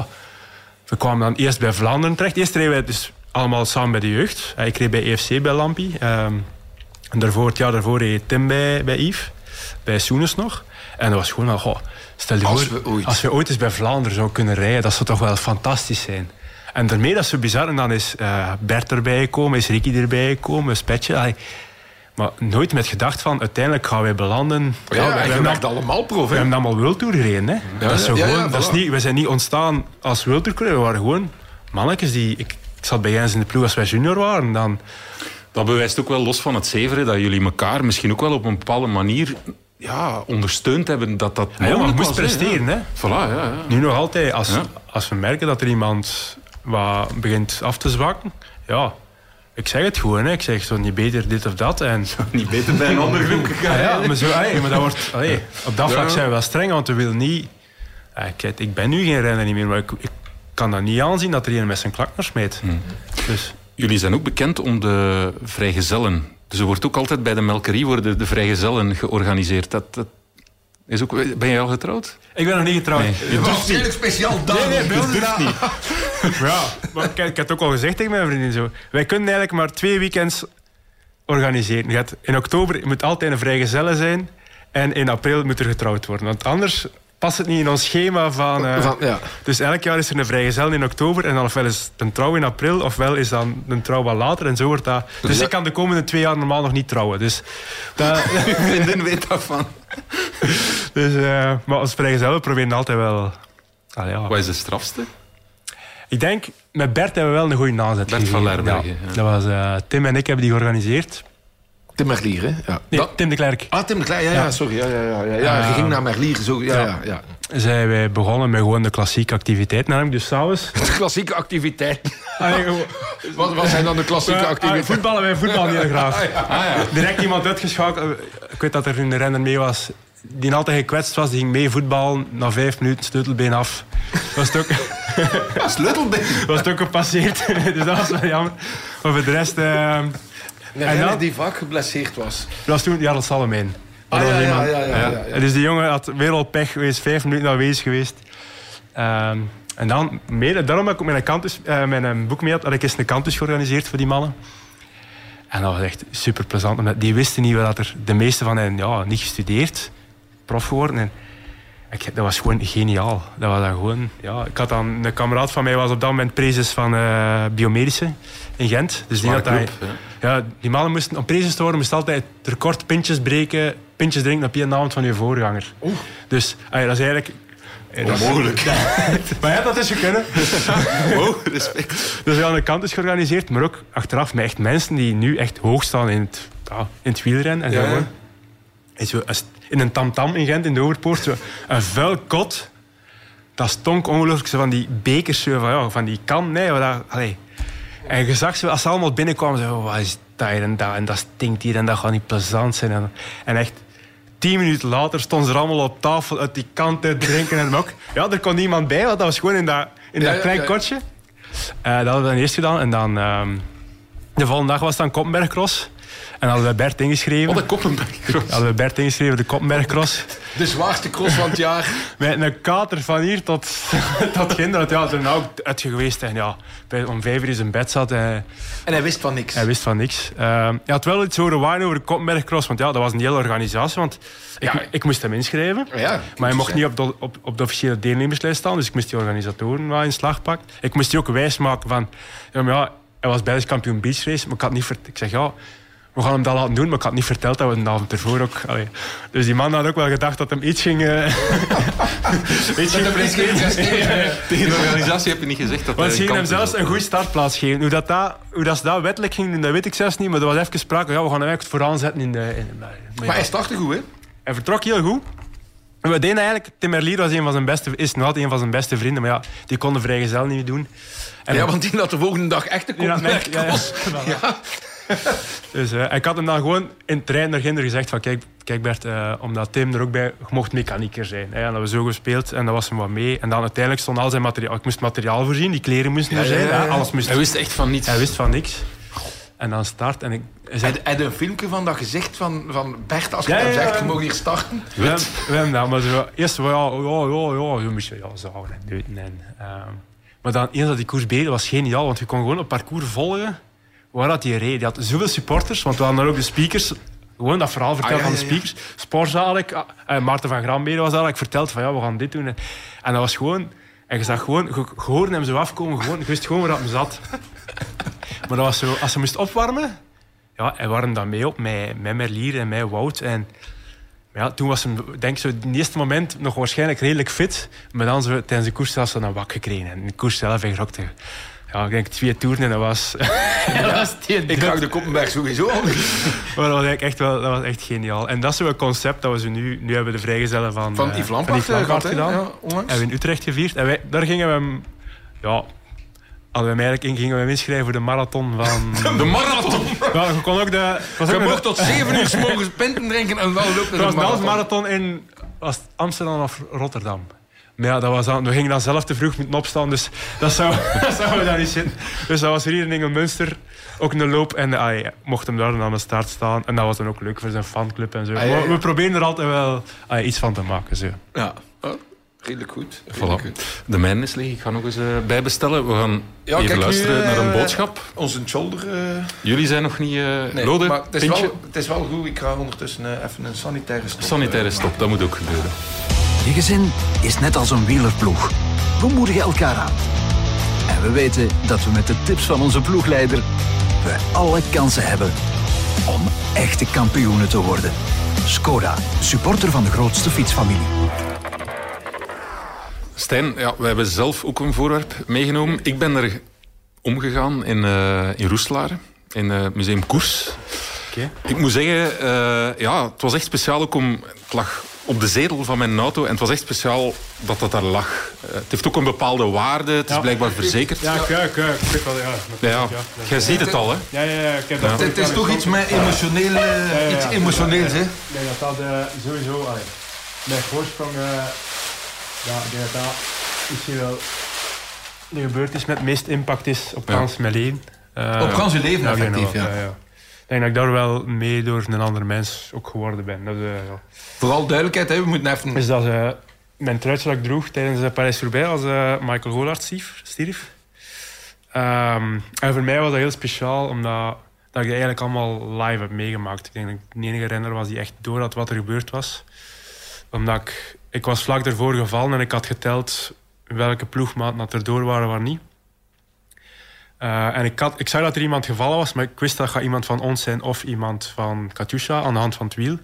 We kwamen dan eerst bij Vlaanderen terecht. Eerst reden wij dus allemaal samen bij de jeugd. Ik reed bij E F C bij Lampie. Um, en daarvoor, het jaar daarvoor reed Tim bij, bij Yves. Bij Soenes nog. En dat was gewoon wel... Goh, stel je Als voor, we ooit- als we ooit eens bij Vlaanderen zouden kunnen rijden, dat zou toch wel fantastisch zijn. En daarmee, dat is zo bizar. En dan is uh, Bert erbij gekomen, is Ricky erbij gekomen, is Petje. Allee, maar nooit met gedacht van, uiteindelijk gaan wij belanden... Ja, we, ja, we je hebben merkt al- allemaal prof. we Hè? hebben allemaal World Tour gereden. Hè. dat is zo ja, ja, gewoon, dat is voilà. niet, we zijn niet ontstaan als World Tour coureur. We waren gewoon mannetjes die... Ik, ik zat bij Jens in de ploeg als wij junior waren. Dan, Dat bewijst ook wel, los van het zeveren, dat jullie elkaar misschien ook wel op een bepaalde manier ja, ondersteund hebben dat dat ja, maar je mogelijk moest was, hè, presteren. ja. Hè. Voilà, ja, ja. Nu nog altijd, als, Ja. als we merken dat er iemand wat begint af te zwakken, ja, ik zeg het gewoon, hè. Ik zeg zo niet beter dit of dat. En, Niet beter bij een andere groep gegaan. ja, ja, maar, zo, allee, maar dat wordt, allee, op dat vlak Ja. zijn we wel streng, want we willen niet... Ja, ik, ik ben nu geen renner niet meer, maar ik, ik kan dat niet aanzien dat er iemand met zijn klakner smeet. Hmm. Dus, Jullie zijn ook bekend om de vrijgezellen. Dus er wordt ook altijd bij de melkerie worden de vrijgezellen georganiseerd. Dat, dat is ook, ben jij al getrouwd? ik ben nog niet getrouwd. Nee. Je durft Waarschijnlijk speciaal daar. Nee, nee, bij ons is dat niet. Maar ja, maar ik, ik heb het ook al gezegd tegen mijn vriendin zo. Wij kunnen eigenlijk maar twee weekends organiseren. Je gaat, in oktober moet altijd een vrijgezelle zijn. En in april moet er getrouwd worden. Want anders past het niet in ons schema van... eh, Van, ja. Dus elk jaar is er een vrijgezel in oktober. En dan ofwel is een trouw in april, ofwel is dan een trouw wat later. En zo wordt dat... Dus Ja. ik kan de komende twee jaar normaal nog niet trouwen. Dus, dat, Uw vriendin weet daarvan. dus, eh, maar als vrijgezel proberen we altijd wel... Ah, ja. Wat is de strafste? Ik denk, met Bert hebben we wel een goede nazet Bert van gegeven. Lerbergen, Ja. ja. Dat was, eh, Tim en ik hebben die georganiseerd. Tim Merlier, hè? Ja. Nee, Dat- Tim de Klerk. Ah, Tim de Klerk, ja, ja, Ja. sorry. Ja, ja, ja, ja, ja. Uh, je ging naar Merlier, zo, ja, ja. ja. ja. zijn wij begonnen met gewoon de klassieke activiteiten. En dus s'avonds... De klassieke activiteiten. Allee, wat, wat zijn dan de klassieke uh, activiteiten? Uh, voetballen, wij voetballen heel graag. Ah, ja. Ah, ja. Direct iemand uitgeschakeld. Ik weet dat er een renner mee was die altijd gekwetst was. Die ging mee voetballen. Na vijf minuten sleutelbeen af. Was het ook... Sleutelbeen? Was het ook gepasseerd. Dus dat was wel jammer. Maar voor de rest... Uh, een renner dan, die vaak geblesseerd was. Dat was toen Jarl Salomijn. Ah, ja, ja, ja, ja, ja, ja, ja. Dus die jongen had weer al pech geweest. Vijf minuten aanwezig geweest. Um, en dan, mede, daarom heb ik ook mijn, kantus, uh, mijn boek mee had, had ik eens een kantus georganiseerd voor die mannen. En dat was echt super plezant. Omdat die wisten niet dat er de meeste van hen ja, niet gestudeerd, prof geworden. En ik, dat was gewoon geniaal. Dat was dat gewoon, ja, ik had dan, een kameraad van mij was op dat moment prezes van uh, biomedische in Gent. Dus die, had club, hij, ja, die mannen moesten, om prezes te worden, moesten altijd record pintjes breken, pintjes drinken op één avond van je voorganger. Oeh. Dus uh, dat is eigenlijk... Onmogelijk. Maar ja, dat is kunnen. Wow, respect. Dus we hadden een kantus georganiseerd, maar ook achteraf met echt mensen die nu echt hoog staan in het, ja, in het wielrennen. En ja, zo, ja. En zo, in een tamtam in Gent, in de Overpoort, zo, een vuil kot. Dat stonk ongelooflijk zo van die bekers, zo, van, ja, van die kan. Nee, dat, allee. En je zag ze, als ze allemaal binnenkwamen, zo, wat is dat hier en dat? En dat stinkt hier en dat gaat niet plezant zijn. En, en echt... Tien minuten later stonden ze er allemaal op tafel uit die kant te drinken. En ook. Ja, er kon niemand bij, want dat was gewoon in dat, in dat ja, klein ja, ja. kotje. Uh, dat hadden we dan eerst gedaan. En dan... Uh, de volgende dag was het dan Koppenbergcross. En hadden we Bert ingeschreven. Wat een Koppenbergcross. Hadden we Bert ingeschreven, de Koppenbergcross. De zwaarste cross van het jaar. Met een kater van hier tot, tot ginder. Ja, er nou ook uit geweest. En ja, om vijf uur in zijn bed zat. En, en hij wist van niks. Hij wist van niks. Uh, hij had wel iets horen waaien over de Koppenbergcross. Want ja, dat was een hele organisatie. Want ik, ja. ik moest hem inschrijven. Ja, maar hij mocht niet op de, op, op de officiële deelnemerslijst staan. Dus ik moest die organisatoren wel in slag pakken. Ik moest die ook wijsmaken van... Ja, maar ja, hij was Belgisch kampioen beachrace. Maar ik had niet... Vert- ik zeg ja... We gaan hem dat laten doen, maar ik had niet verteld dat we een avond ervoor ook... Allee. Dus die man had ook wel gedacht dat hem iets ging... Uh, iets ging tegen de organisatie heb je niet gezegd dat... Want ze gingen hem zelfs een goede startplaats geven. Hoe dat, dat, hoe dat ze dat wettelijk ging doen, dat weet ik zelfs niet. Maar er was even sprake, ja, we gaan hem echt vooraan zetten in de... In, maar, maar ja. hij startte goed, hè? Hij vertrok heel goed. En we deden eigenlijk... Tim Merlier was een van zijn beste... Is nog altijd een van zijn beste vrienden, maar ja, die kon de vrijgezel niet doen. En ja, want die had de volgende dag echt een Koppenberg ja, ja, ja. ja. Dus uh, ik had hem dan gewoon in het trein naar Ginder gezegd van kijk, kijk Bert, uh, omdat Tim er ook bij, je mocht mechanieker zijn. Hè, en dat hebben we zo gespeeld en dat was hem wat mee. En dan uiteindelijk stond al zijn materiaal. Ik moest materiaal voorzien, die kleren moesten ja, er zijn. Ja, ja, ja. Alles moest... Hij wist echt van niets. Hij wist van niks. En dan start en ik... Zei... Heb je een filmpje van dat gezicht van, van Bert als je ja, hem zegt, ja, je mag hier starten? We hebben, we hebben dat, maar zo, eerst van ja, ja, ja, ja, je moest ja, zagen en deuten. En, uh, maar dan eens dat die koers beter was geniaal, want je kon gewoon het parcours volgen. Waar had die reed? Die had zoveel supporters, want we hadden daar ook de speakers. Gewoon dat verhaal verteld ah, ja, van de speakers. Ja, ja. Sporzaal, uh, Maarten van Grambeden was eigenlijk verteld van ja, we gaan dit doen. En dat was gewoon... En je zag gewoon... Je, je hoorde hem zo afkomen, gewoon, je wist gewoon waar dat hem zat. Maar dat was zo... Als ze moest opwarmen... Ja, hij warmde dan mee op met, met Merlier en met Wout. En ja, toen was hij, denk ik, zo het eerste moment nog waarschijnlijk redelijk fit. Maar dan zo, tijdens de koers zelfs een wak gekregen. En de koers zelf, hij grokte... Ja, ik denk twee toeren en dat was... ja, dat was ik zag de Koppenberg sowieso al. Maar dat was echt wel, dat was echt geniaal. En dat is zo'n concept dat we zo nu... Nu hebben we de vrijgezellen van... Van Yves Lampaert gedaan. Ja, hebben we in Utrecht gevierd. En wij, daar gingen we hem... Ja... Hadden we hem eigenlijk in, gingen we hem inschrijven voor de marathon van... De marathon? Ja, je kon ook de... Je mocht tot zeven uur 's morgens pinten drinken en dan loopt er een marathon. Het was een marathon in... Was Amsterdam of Rotterdam? Maar ja, dat was dan, we gingen dan zelf te vroeg moeten opstaan, dus dat zou, dat zou we daar niet zitten. Dus dat was er hier in Ingelmunster ook een loop en uh, ja, mocht hem daar dan aan de start staan. En dat was dan ook leuk voor zijn fanclub en zo. Ah, ja, ja. We proberen er altijd wel uh, iets van te maken. Zo. Ja, oh, redelijk goed. Redelijk voilà. goed. De mijne is leeg, ik ga nog eens uh, bijbestellen. We gaan ja, even kijk, luisteren nu, uh, naar een boodschap. Onze shoulder... Uh... Jullie zijn nog niet uh, nee, Lode, maar het is, wel, het is wel goed, ik ga ondertussen uh, even een sanitaire stop... Sanitaire stop, uh, dat moet ook gebeuren. Je gezin is net als een wielerploeg. We moedigen elkaar aan. En we weten dat we met de tips van onze ploegleider we alle kansen hebben om echte kampioenen te worden. Skoda, supporter van de grootste fietsfamilie. Stijn, ja, we hebben zelf ook een voorwerp meegenomen. Ik ben er omgegaan in, uh, in Roeselare, in uh, Museum Koers. Okay. Ik moet zeggen, uh, ja, het was echt speciaal ook om... Het lag op de zetel van mijn auto. En het was echt speciaal dat dat daar lag. Uh, het heeft ook een bepaalde waarde. Het is ja. blijkbaar verzekerd. Ja, kijk, kijk. Ik wel, ja. Ja, ja. Jij ziet het al, hè? Ja, ja, ja. Ik heb dat ja. Het is toch iets met emotioneel, uh, ja, ja, ja. iets emotioneels, hè? Ik denk dat dat uh, sowieso... Allee, mijn voorsprong... Uh, ja, ik denk dat dat misschien wel de gebeurtenis met het meest impact is op gans ja. mijn leven. Uh, op gans je leven, ja, effectief, ja. ja, ja. Ik denk dat ik daar wel mee door een andere mens ook geworden ben. Dat, uh, ja. Vooral duidelijkheid, hè? We moeten even... Dus dat uh, mijn truitje dat ik droeg tijdens de Parijs-Roubaix als uh, Michael Gollaert stierf. Um, en voor mij was dat heel speciaal, omdat dat ik het eigenlijk allemaal live heb meegemaakt. Ik denk dat ik de enige renner was die echt door had wat er gebeurd was. Omdat ik... Ik was vlak ervoor gevallen en ik had geteld welke ploegmaat dat er door waren, waar niet. Uh, en ik, had, ik zag dat er iemand gevallen was, maar ik wist dat het iemand van ons zijn of iemand van Katusha aan de hand van het wiel.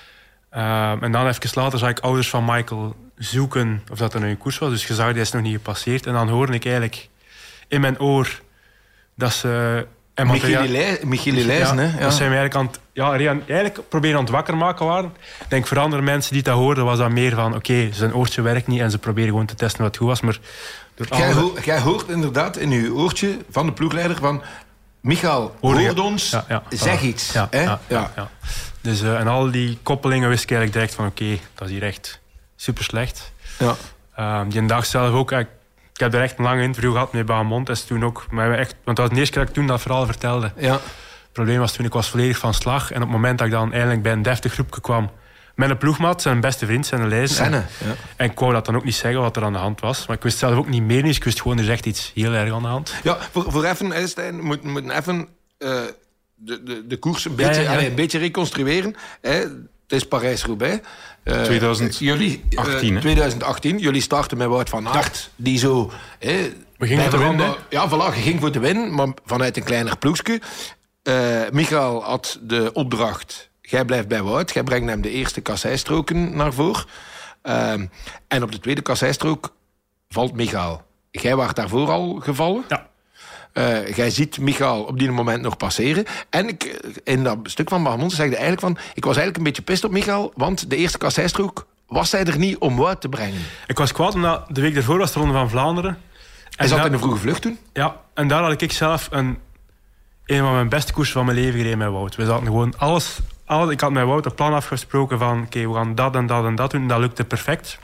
Uh, en dan even later zag ik ouders van Michael zoeken of dat er een koers was. Dus je zag, die is nog niet gepasseerd. En dan hoorde ik eigenlijk in mijn oor dat ze... Michiel Elijzen, hè? Ja. Dat zijn we eigenlijk aan het... Ja, eigenlijk proberen aan het wakker maken waren. Ik denk voor andere mensen die dat hoorden, was dat meer van... Oké, okay, zijn oortje werkt niet en ze proberen gewoon te testen wat goed was. Maar jij, ho jij hoort inderdaad in je oortje van de ploegleider van... Michael, hoor ons, ja, ja, zeg ja, iets. Ja, hè? Ja, ja. Ja. Dus, uh, en al die koppelingen wist ik eigenlijk direct van... Oké, okay, dat is hier echt super slecht. Ja. Uh, die dag zelf ook... Ik, Ik heb er echt een lang interview gehad met Baamond. Dus toen ook, maar echt, want dat was de eerste keer dat ik toen dat verhaal vertelde. Ja. Het probleem was toen, ik was volledig van slag. En op het moment dat ik dan eindelijk bij een deftig groepje kwam... Met een ploegmaat, zijn beste vriend, zijn lijzen. Senne, en, ja. en ik wou dat dan ook niet zeggen wat er aan de hand was. Maar ik wist zelf ook niet meer niets. Ik wist gewoon, er is echt iets heel erg aan de hand. Ja, voor, voor even, hè, Stijn, we moeten, moeten even uh, de, de, de koers een beetje, ja, ja, ja. Allez, een beetje reconstrueren. Hè. Het is Parijs-Roubaix. Uh, twintig achttien, jullie, uh, twintig achttien. Jullie starten met Wout van Aert, die zo... Hè, we gingen voor te winnen. Ja, voilà, je ging voor te winnen, maar vanuit een kleiner ploegje. Uh, Michael had de opdracht... Jij blijft bij Wout, jij brengt hem de eerste kasseistroken naar voren. Uh, en op de tweede kasseistrook valt Michael. Jij was daarvoor al gevallen. Ja. Uh, jij ziet Michael op die moment nog passeren. En ik, in dat stuk van Bahamonde zei hij eigenlijk van... Ik was eigenlijk een beetje pist op Michael, want de eerste kasseistrook was hij er niet om Wout te brengen. Ik was kwaad omdat de week daarvoor was de Ronde van Vlaanderen. Hij zat in een vroege vlucht toen. Ja, en daar had ik zelf een, een van mijn beste koersen van mijn leven gereden met Wout. We zaten gewoon alles... alles ik had met Wout een plan afgesproken van... Oké, okay, we gaan dat en dat en dat doen. En dat lukte perfect.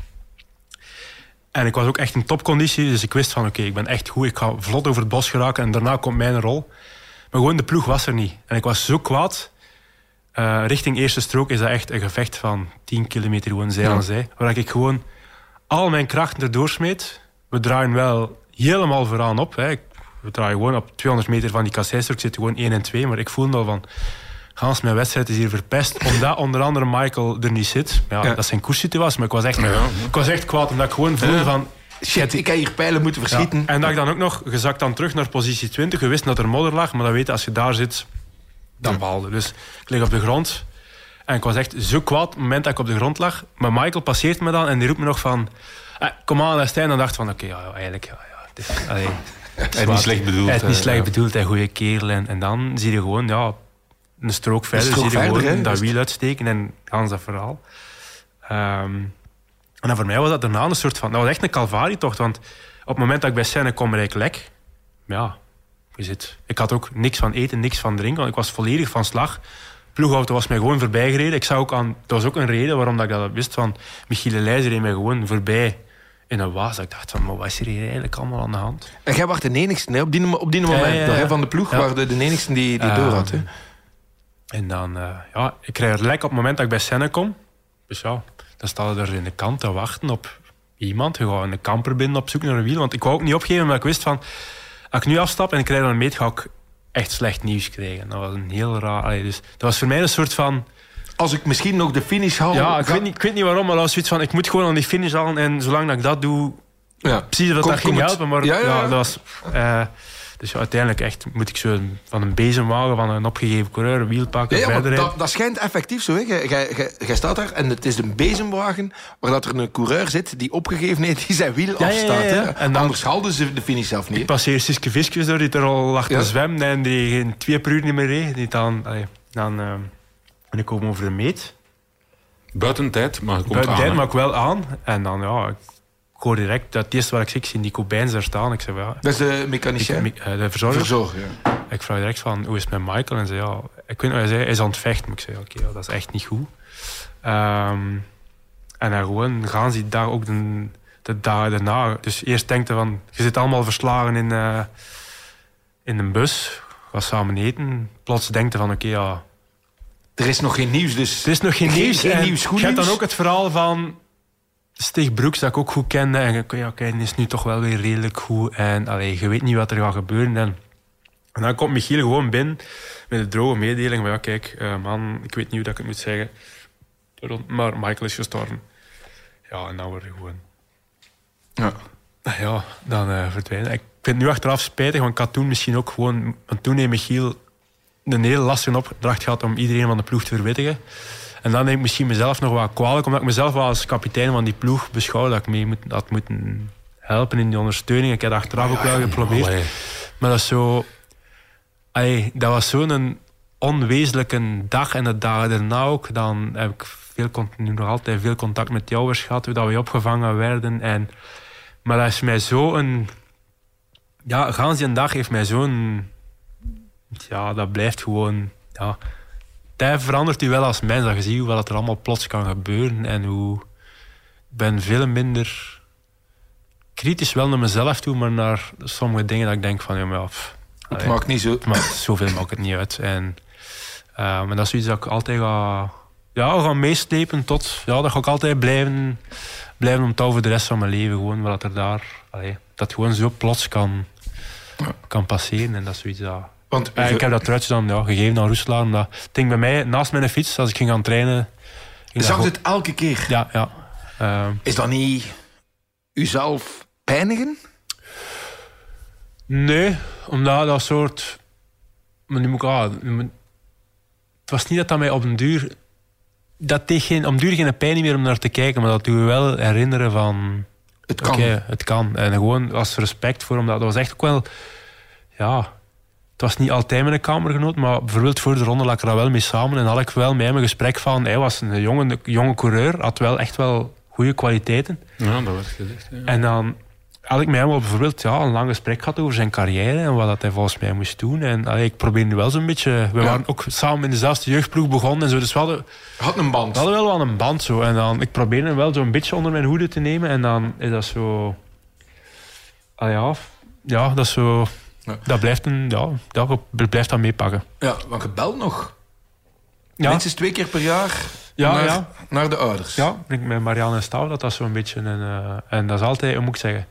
En ik was ook echt in topconditie, dus ik wist van... Oké, okay, ik ben echt goed, ik ga vlot over het bos geraken... en daarna komt mijn rol. Maar gewoon, de ploeg was er niet. En ik was zo kwaad. Uh, richting eerste strook is dat echt een gevecht van tien kilometer gewoon zij aan zij. Waar ik gewoon al mijn krachten erdoor smeet. We draaien wel helemaal vooraan op. Hè. We draaien gewoon op tweehonderd meter van die kasseistrook. Zitten gewoon één en twee, maar ik voelde al van... Gans, mijn wedstrijd is hier verpest. Omdat onder andere Michael er niet zit. Ja, ja. Dat zijn koerssituaties, maar ik was echt, ja. ik was echt kwaad. Omdat ik gewoon voelde ja. van... Shit, ik heb hier pijlen moeten verschieten. Ja. En dat ik dan ook nog gezakt dan terug naar positie twintig. We wisten dat er modder lag, maar dan weet je, als je daar zit, dan baalde. Dus ik lig op de grond. En ik was echt zo kwaad op het moment dat ik op de grond lag. Maar Michael passeert me dan en die roept me nog van... Eh, kom aan, en Stijn. Dan dacht ik van, oké, okay, ja, ja, eigenlijk... Ja, ja, het is, allee, het is niet slecht bedoeld. Het is niet slecht ja. bedoeld, een goede kerel. En, en dan zie je gewoon, ja... Een strook verder, een strook zie je verder, gewoon hè? dat wiel uitsteken en gans dat verhaal. Um, en dan voor mij was dat daarna een soort van... Dat was echt een calvarietocht, want op het moment dat ik bij Senne kom, rijd ik lek. Ja, je zit. Ik had ook niks van eten, niks van drinken, want ik was volledig van slag. Ploegauto was mij gewoon voorbij gereden. Ik zag ook aan... Dat was ook een reden waarom dat ik dat wist van... Michiel Elijzen reed mij gewoon voorbij in een waas. Ik dacht van, maar wat is er hier eigenlijk allemaal aan de hand? En jij was de enigste, hè? Op die, op die moment ja, ja, ja. Nog, hè? Van de ploeg ja. waren de, de enigste die, die uh, door had. Hè? En dan, uh, ja, ik krijg er lek op het moment dat ik bij Senne kom. Dus ja, dan staan we er in de kant te wachten op iemand. Je gaat in de camper binnen op zoek naar een wiel. Want ik wou ook niet opgeven, maar ik wist van... Als ik nu afstap en ik krijg dan een meet, ga ik echt slecht nieuws krijgen. Dat was een heel raar... Allee, dus, dat was voor mij een soort van... Als ik misschien nog de finish haal... Ja, ik, ga... weet niet, ik weet niet waarom, maar dat was zoiets van... Ik moet gewoon aan die finish halen en zolang dat ik dat doe... Ja. Precies dat kom, dat ging het... helpen, maar ja, ja, ja. Ja, dat was... Uh, Dus uiteindelijk echt moet ik zo van een bezemwagen, van een opgegeven coureur, een wiel pakken, ja, ja, verder dat, dat schijnt effectief zo. Jij staat daar en het is een bezemwagen waar dat er een coureur zit die opgegeven heeft, die zijn wiel ja, afstaat. Ja, ja, ja. En dan, anders haalden ze de finish zelf niet. Ik passeer Siske Viskjes door, die er al lag te ja. zwemmen en die geen twee per uur niet meer reed. Die dan, allee, dan uh, en ik kom over de meet. Buiten tijd, maar je komt Buiten aan. tijd, hè? maar ook wel aan. En dan, ja, ik hoor direct, dat het eerste wat ik zie, ik zie Nico Bijns daar staan. Ik zeg, ja, Dat is de mechanicien. ik, de verzorger. Verzorger, ja. Ik vraag direct van, hoe is het met Michael? En zei, ja, ik weet nog, hij zei, hij is aan het vechten. Maar ik zei, oké, okay, ja, dat is echt niet goed. Um, en dan gewoon gaan ze daar ook de, de dagen daarna. Dus eerst denkt hij van, je zit allemaal verslagen in, uh, in een bus. Ga samen eten. Plots denkt hij van, oké, okay, ja... Er is nog geen nieuws, dus... Er is nog geen, geen nieuws. Geen en nieuws, goed je hebt dan nieuws. ook het verhaal van Stig Broeks, dat ik ook goed kende. En ik, ja, okay, die is nu toch wel weer redelijk goed. En allee, je weet niet wat er gaat gebeuren. En, en dan komt Michiel gewoon binnen met de droge mededeling van, ja, kijk, uh, man, ik weet niet hoe dat ik het moet zeggen. Maar Michael is gestorven. Ja, en dan word je gewoon... Ja. Ja, dan uh, verdwijnen. Ik vind het nu achteraf spijtig, want ik had toen misschien ook gewoon... Want toen heeft Michiel een hele lastige opdracht gehad om iedereen van de ploeg te verwittigen. En dan denk ik misschien mezelf nog wat kwalijk, omdat ik mezelf wel als kapitein van die ploeg beschouw, dat ik mee moet, had moeten helpen in die ondersteuning. Ik heb achteraf ook wel geprobeerd. Allee. Maar dat is zo... Allee, dat was zo'n onwezenlijke dag. En de dagen daarna ook, dan heb ik veel, nu nog altijd veel contact met jou gehad, hoe dat we opgevangen werden. En, maar dat is mij zo een... Ja, gans die dag heeft mij zo'n... Ja, dat blijft gewoon... Ja, dat verandert u wel als mens. Dat je ziet wat er allemaal plots kan gebeuren. En hoe... Ik ben veel minder kritisch wel naar mezelf toe, maar naar sommige dingen dat ik denk van... Ja, maar, pff, Het allee, maakt niet zo... maar zoveel maakt het niet uit. En, uh, maar dat is zoiets dat ik altijd ga, ja, ga meeslepen tot... Ja, dat ga ik altijd blijven, blijven onthouden voor de rest van mijn leven. Gewoon wat er daar... Allee, dat gewoon zo plots kan, kan passeren. En dat is zoiets dat... Want, Uh, ik heb dat truitje dan ja, gegeven aan Roeselaar. Omdat het ding bij mij, naast mijn fiets, als ik ging gaan trainen... je zag het elke keer. Ja, ja. Uh, Is dat niet uzelf pijnigen? Nee, omdat dat soort... Maar nu moet ik... Ah, het was niet dat dat mij op een duur... Dat deed geen, op een duur geen pijn meer om naar te kijken, maar dat doe je wel herinneren van... Het kan. Okay, het kan. En gewoon als respect voor, omdat dat was echt ook wel... Ja... Het was niet altijd mijn kamergenoot, maar bijvoorbeeld voor de ronde lag ik er wel mee samen. En had ik wel met hem een gesprek van... Hij was een jonge, jonge coureur, had wel echt wel goede kwaliteiten. Ja, dat werd gezegd. Ja. En dan had ik met hem bijvoorbeeld ja, een lang gesprek gehad over zijn carrière en wat dat hij volgens mij moest doen. En allee, ik probeerde wel zo'n beetje... We Ja. waren ook samen in dezelfde jeugdploeg begonnen en zo, dus we hadden, Had een band. we hadden wel wel een band zo. En dan, ik probeerde hem wel zo'n beetje onder mijn hoede te nemen en dan is dat zo... Ah ja, ja, dat is zo... Ja. Dat blijft een... Ja, dat blijft dat meepakken. Ja, want je belt nog. Ja, Minstens twee keer per jaar Ja, naar, ja. naar de ouders. ja, ik denk met Marianne en Stouw dat dat zo'n beetje een... Uh, en dat is altijd, hoe moet ik zeggen...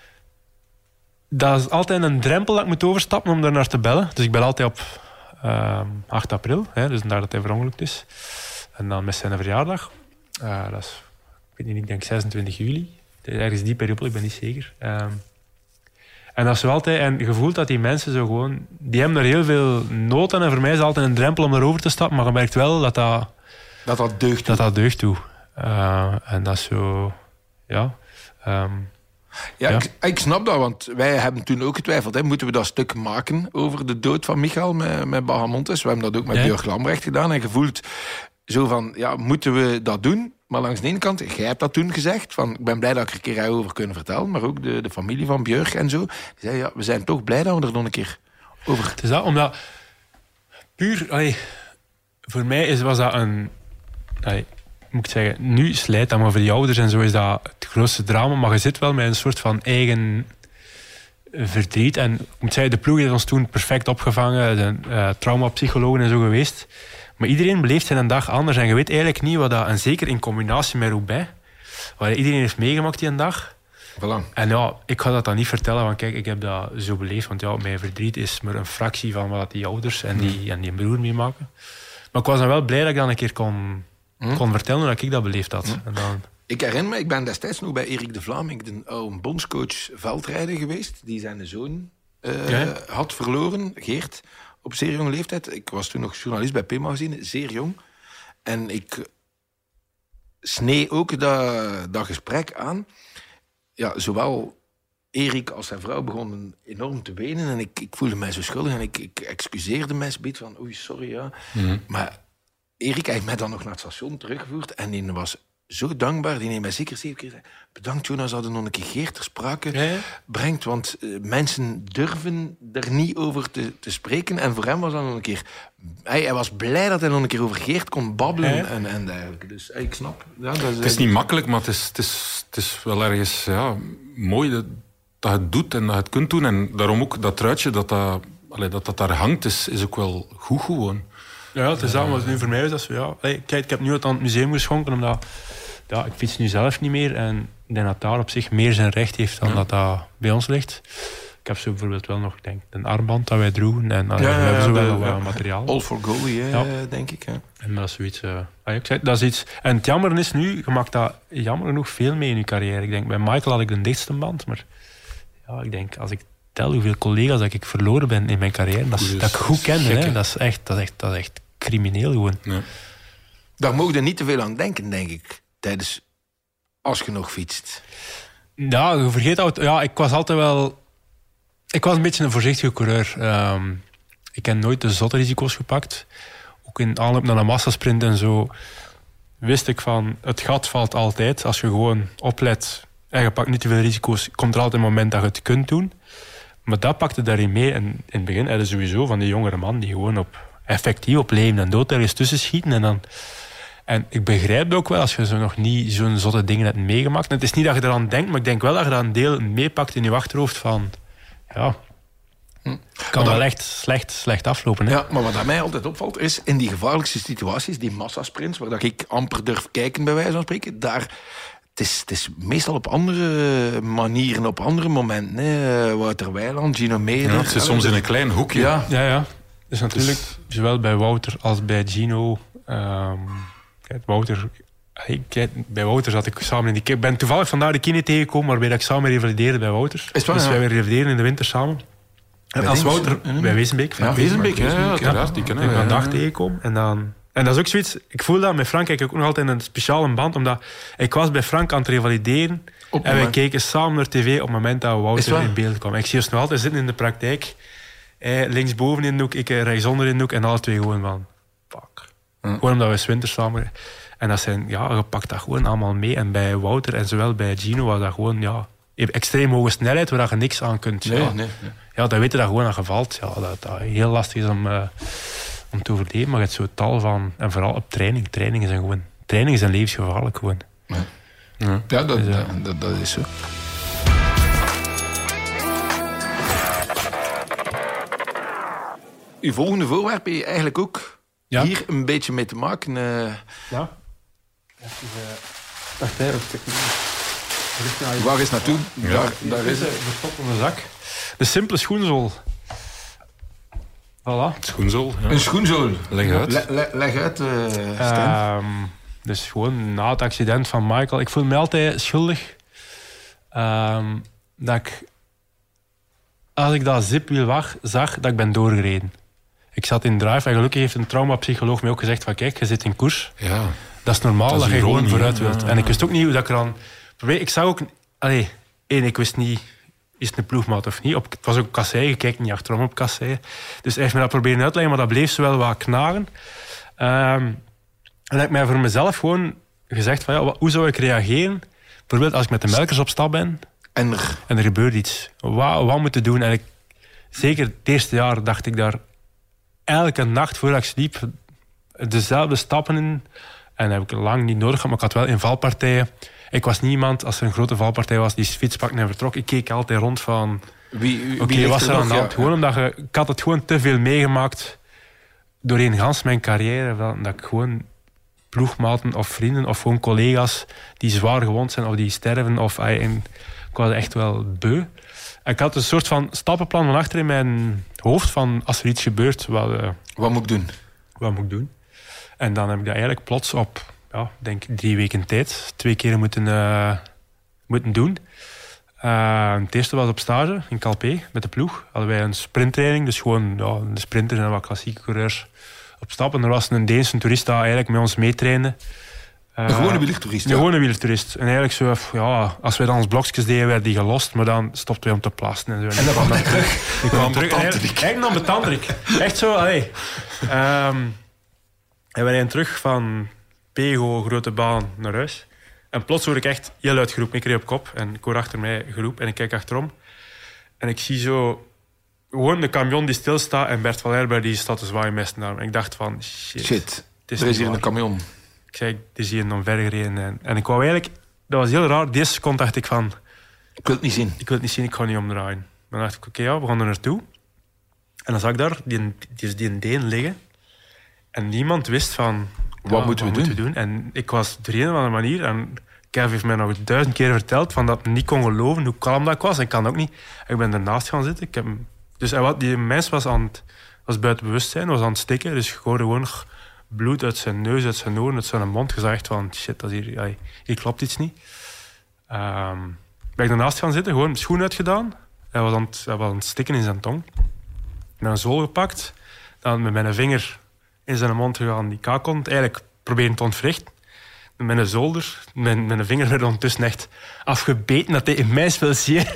Dat is altijd een drempel dat ik moet overstappen om daar naar te bellen. Dus ik bel altijd op uh, acht april, hè, dus daar dat hij verongelukt is. En dan met zijn verjaardag. Uh, dat is, ik weet niet, ik denk zesentwintig juli. Ergens die periode, ik ben niet zeker. Um, en dat is zo altijd... En je voelt dat die mensen zo gewoon... Die hebben er heel veel nood aan. En voor mij is het altijd een drempel om erover te stappen. Maar je merkt wel dat dat... Dat dat deugt. Dat dat deugd toe. Uh, en dat is zo... Ja... Um, Ja, Ja. Ik, ik snap dat, want wij hebben toen ook getwijfeld. Hè. Moeten we dat stuk maken over de dood van Michael met, met Bahamontes? We hebben dat ook met Ja. Björk Lambrecht gedaan. En je voelt zo van, ja, moeten we dat doen? Maar langs de ene kant, jij hebt dat toen gezegd. Van, ik ben blij dat ik er een keer over kunnen vertellen. Maar ook de, de familie van Björk en zo. Die zei, ja, we zijn toch blij dat we er nog een keer over... het is dat, omdat... Puur... Allee, voor mij is, was dat een... Allee, moet ik zeggen, nu slijt dat, maar voor die ouders en zo is dat het grootste drama. Maar je zit wel met een soort van eigen verdriet. En ik moet zeggen, de ploeg heeft ons toen perfect opgevangen. Er zijn uh, traumapsychologen en zo geweest. Maar iedereen beleeft zijn dag anders. En je weet eigenlijk niet wat dat... En zeker in combinatie met Roubaix. Waar iedereen heeft meegemaakt die een dag. Voilà. En ja, ik ga dat dan niet vertellen, want kijk, ik heb dat zo beleefd. Want ja, mijn verdriet is maar een fractie van wat die ouders en die, en die broer meemaken. Maar ik was dan wel blij dat ik dan een keer kon... Hm? kon vertellen hoe ik dat beleefd had. En dan, Ik herinner me, ik ben destijds nog bij Erik de Vlaming, de oude bondscoach veldrijden geweest, die zijn zoon uh, Ja. had verloren, Geert, op zeer jonge leeftijd. Ik was toen nog journalist bij P-magazine, zeer jong. En ik snee ook dat, dat gesprek aan. Ja, zowel Erik als zijn vrouw begonnen enorm te wenen en ik, ik voelde mij zo schuldig en ik, ik excuseerde mij zoiets van, oei, sorry, ja. Mm-hmm. Maar Erik heeft mij dan nog naar het station teruggevoerd. En die was zo dankbaar. Die heeft mij zeker zeven keer gezegd... Bedankt Jonas, dat je nog een keer Geert ter sprake Ja, ja. brengt. Want uh, mensen durven er niet over te, te spreken. En voor hem was dat nog een keer... Hij, hij was blij dat hij nog een keer over Geert kon babbelen. Ja. En, en dergelijke. Dus hey, ik snap. Ja, dat is, Het is niet makkelijk, maar het is, het is, het is wel ergens ja, mooi dat, dat je het doet en dat je het kunt doen. En daarom ook dat truitje dat dat, allee, dat, dat daar hangt, is, is ook wel goed gewoon. Ja, het is dat, maar nu voor mij is dat zo, ja. Hey, kijk, ik heb nu het aan het museum geschonken, omdat ja, ik fiets nu zelf niet meer. En ik denk dat daar op zich meer zijn recht heeft dan ja. dat dat bij ons ligt. Ik heb zo bijvoorbeeld wel nog, denk, een armband dat wij droegen. En uh, ja, we hebben zo wel ja, wat ja. materiaal. All for go, hè, ja. denk ik. Hè. En dat is zoiets... Uh, ah, ik zei, dat is iets... En het jammer is nu, je maakt dat jammer genoeg veel mee in je carrière. Ik denk, bij Michael had ik de dichtste band, maar ja, ik denk, als ik tel hoeveel collega's dat ik verloren ben in mijn carrière, dat, is, dat ik goed ken, hè, dat is echt, dat is echt, dat is echt crimineel gewoon. Ja. Daar mogen je niet te veel aan denken, denk ik, tijdens als je nog fietst. Ja, je vergeet dat. Ja, ik was altijd wel... Ik was een beetje een voorzichtige coureur. Um, ik heb nooit de zotte risico's gepakt. Ook in aanloop naar een massasprint en zo wist ik van, het gat valt altijd. Als je gewoon oplet en je pakt niet te veel risico's, komt er altijd een moment dat je het kunt doen. Maar dat pakte daarin mee. En in het begin hadden sowieso van die jongere man die gewoon op effectief op leven en dood ergens tussen schieten. En, dan, en ik begrijp het ook wel als je zo nog niet zo'n zotte dingen hebt meegemaakt. En het is niet dat je eraan denkt, maar ik denk wel dat je dat een deel meepakt in je achterhoofd van... Ja, hm. kan wel echt slecht, slecht aflopen. Hè? Ja, maar wat aan mij altijd opvalt is, in die gevaarlijkste situaties, die massasprints, waar dat ik amper durf kijken bij wijze van spreken, daar... Het is, het is meestal op andere manieren, op andere momenten. Hè. Wouter Weiland, Gino Meder. Ja, het is soms in een klein hoekje. Ja, ja. ja. Dus natuurlijk, dus... zowel bij Wouter als bij Gino... Um, kijk, Wouter... Kijk, bij Wouter zat ik samen in die... Ik ben toevallig vandaag de kine tegengekomen, waarbij ik samen revalideerde bij Wouter. Is waar, dus ja. wij revalideren in de winter samen. En als Wouter... Ja, bij Wezenbeek. Ja, Wezenbeek, ja, ja, ja, die kennen ik we. vandaag Ja. tegengekomen. En dan... En dat is ook zoiets... Ik voel dat met Frank ook nog altijd een speciale band, omdat ik was bij Frank aan het revalideren Op en wij moment. keken samen naar tv op het moment dat Wouter in beeld kwam. Ik zie ons nog altijd zitten in de praktijk. Hij linksboven in de hoek, ik rechtsonder in de hoek en alle twee gewoon van... Fuck. Hm. Gewoon omdat we 's winters samen... En dat zijn... Ja, je pakt dat gewoon allemaal mee. En bij Wouter en zowel bij Gino was dat gewoon... Ja, extreem hoge snelheid waar je niks aan kunt. Nee, ja. nee, nee. Ja, dat weet je dat gewoon aan gevalt. Ja, dat, dat heel lastig is om... Uh, om te overleven, maar je hebt zo'n tal van... En vooral op training. Trainingen zijn gewoon... Trainingen zijn levensgevaarlijk gewoon. Ja, Ja. ja dat, Dus, uh, dat, dat, dat is zo. Uw volgende voorwerp heeft eigenlijk ook Ja. hier een beetje mee te maken. Uh, Ja. Wacht, hè. waar is naartoe? Ja. Daar, daar is het. Verstopt in de zak. De simpele schoenzool. Voilà. Schoenzool. Ja. Een schoenzool. Leg uit. Le, le, leg uit, uh, Stijn. Um, dus gewoon na het accident van Michael. Ik voel me altijd schuldig. Um, dat ik... Als ik dat zipwiel wag, zag, dat ik ben doorgereden. Ik zat in drive en gelukkig heeft een traumapsycholoog mij ook gezegd van kijk, je zit in koers. Ja. Dat is normaal dat, Dat is je gewoon ironie, vooruit hè? wilt. Ja, En ja. ik wist ook niet hoe dat ik eraan... Ik zag ook... Allee, één, ik wist niet... Is het een ploegmaat of niet? Op, het was ook op kassei, je kijkt niet achterom op kassei. Dus hij heeft me dat proberen uitleggen, maar dat bleef zo wel wat knagen. Um, en dan heb ik mij voor mezelf gewoon gezegd van ja, wat, hoe zou ik reageren? Bijvoorbeeld als ik met de melkers op stap ben En er, en er gebeurt iets. Wat, wat moet ik doen? En ik, zeker het eerste jaar dacht ik daar elke nacht voordat ik sliep dezelfde stappen in. En dat heb ik lang niet nodig gehad, maar ik had wel in valpartijen. Ik was niet iemand, als er een grote valpartij was, die fiets pakte en vertrok. Ik keek altijd rond van... wie, wie Oké, ligt wat was er aan nog? de hand? Ja. Gewoon omdat je, ik had het gewoon te veel meegemaakt doorheen gans mijn carrière. Dat, dat ik gewoon ploegmaten of vrienden of gewoon collega's die zwaar gewond zijn of die sterven. Of, ay, en, ik was echt wel beu. En ik had een soort van stappenplan van achter in mijn hoofd van als er iets gebeurt, wat, uh, Wat moet ik doen? wat moet ik doen? En dan heb ik dat eigenlijk plots op, ja, denk drie weken tijd, twee keer moeten, uh, moeten doen. Uh, het eerste was op stage in Calpe met de ploeg. Hadden wij een sprinttraining, dus gewoon ja, de sprinters en wat klassieke coureurs op stap. En er was een Deense toerist die eigenlijk met ons meetrainde. Uh, Een gewone wielertoerist, Een ja. gewone wielertoerist. En eigenlijk zo, ja, als wij dan ons blokjes deden, werden die gelost, maar dan stopten wij om te plassen. En, zo. En dan kwam hij terug. Die kwam terug. En Ambetanterik. Eigenlijk, eigenlijk een ambetanterik. Echt zo, allee. Um, En we rijden terug van Pego, grote baan, naar huis. En plots hoor ik echt heel luid geroep. Ik reed op kop en ik hoor achter mij geroep en ik kijk achterom. En ik zie zo gewoon de camion die stilstaat en Bert van Herber die staat te zwaaien met zijn arm. En ik dacht van, shit. Shit, is er is hier waar. een camion. Ik zei, er is hier een omvergereden. En, en ik wou eigenlijk, dat was heel raar. Deze seconde dacht ik van, Ik wil het niet zien. ik wil het niet zien, ik ga niet omdraaien. Dan dacht ik, oké, okay, ja, we gaan er naartoe. En dan zag ik daar die, die, die Deen liggen. En niemand wist van, Wat ja, moeten we wat doen? moeten we doen? En ik was op de een of andere manier... En Kev heeft mij nog duizend keer verteld van dat ik niet kon geloven hoe kalm dat ik was. Ik kan ook niet. Ik ben ernaast gaan zitten. Ik heb, dus en wat, die mens was, aan het, was buiten bewustzijn, was aan het stikken. Dus je hoorde gewoon nog bloed uit zijn neus, uit zijn oren, uit zijn mond. Je zag echt van, shit, dat is hier, ja, hier klopt iets niet. Um, ben ik ernaast gaan zitten, gewoon schoen uitgedaan. Hij was, aan het, hij was aan het stikken in zijn tong. Dan een zool gepakt. Dan met mijn vinger in zijn mond gegaan, die kakond. Eigenlijk proberen te ontwrichten. Met een zolder, mijn, mijn vinger werd ondertussen echt afgebeten. Dat hij in mij veel zeer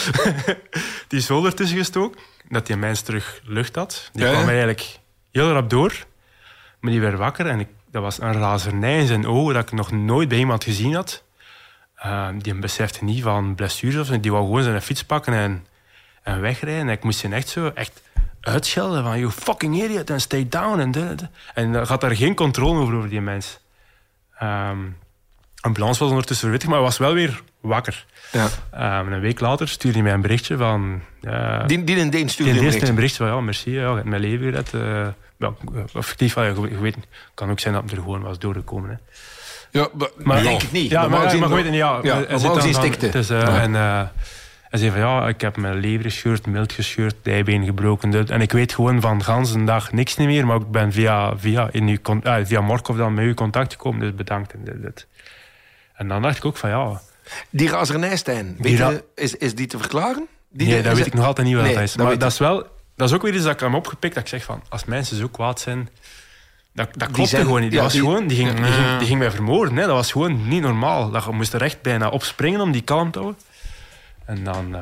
die zolder tussen gestoken. Dat die mens terug lucht had. Die Ja, kwam ja. eigenlijk heel rap door. Maar die werd wakker en ik, dat was een razernij in zijn ogen dat ik nog nooit bij iemand gezien had. Uh, die besefte niet van blessures of zo. Die wou gewoon zijn fiets pakken en, en wegrijden. En ik moest hem echt zo echt uitschelden van you fucking idiot and stay down. En, dit, dit. En dan gaat daar geen controle over, over die mens. Um, ambulance was ondertussen verwittigd, maar hij was wel weer wakker. Ja. Um, een week later stuurde hij mij een berichtje van... Uh, Die, die in Deen stuurde die een eerste bericht. een berichtje van ja, merci, ja, je hebt mijn leven gered. Uh, ja, effectief, ja, je weet, kan ook zijn dat hij er gewoon was doorgekomen. Hè. Ja, maar, Maar- denk ik niet. Ja, Normaal maar, gezien- maar, maar ik weet het niet, ja. Ja, Hij normaal zit dan gezien van- stikte. het is, uh, Ja. En uh, hij zei van ja, ik heb mijn lever gescheurd, mild gescheurd, dijbeen gebroken. dit. En ik weet gewoon van de ganse dag niks niet meer, maar ik ben via, via, in uw, con- uh, via Morkov dan met u in contact gekomen, dus bedankt. En, dit, dit. En dan dacht ik ook van ja, Die razernij, Stijn, Die weet ra- je, is, is die te verklaren? Die nee, is dat het- weet ik nog altijd niet wat Nee, dat is. dat Maar weet dat ik. is wel, dat is ook weer iets dat ik hem opgepikt, dat ik zeg van, als mensen zo kwaad zijn, dat, dat klopte zijn- gewoon niet. Die, ja, was die- gewoon, die, ging, Ja. die, ging, die ging mij vermoorden. Hè. Dat was gewoon niet normaal. Dat je moest er echt bijna opspringen om die kalm te houden. En dan, uh,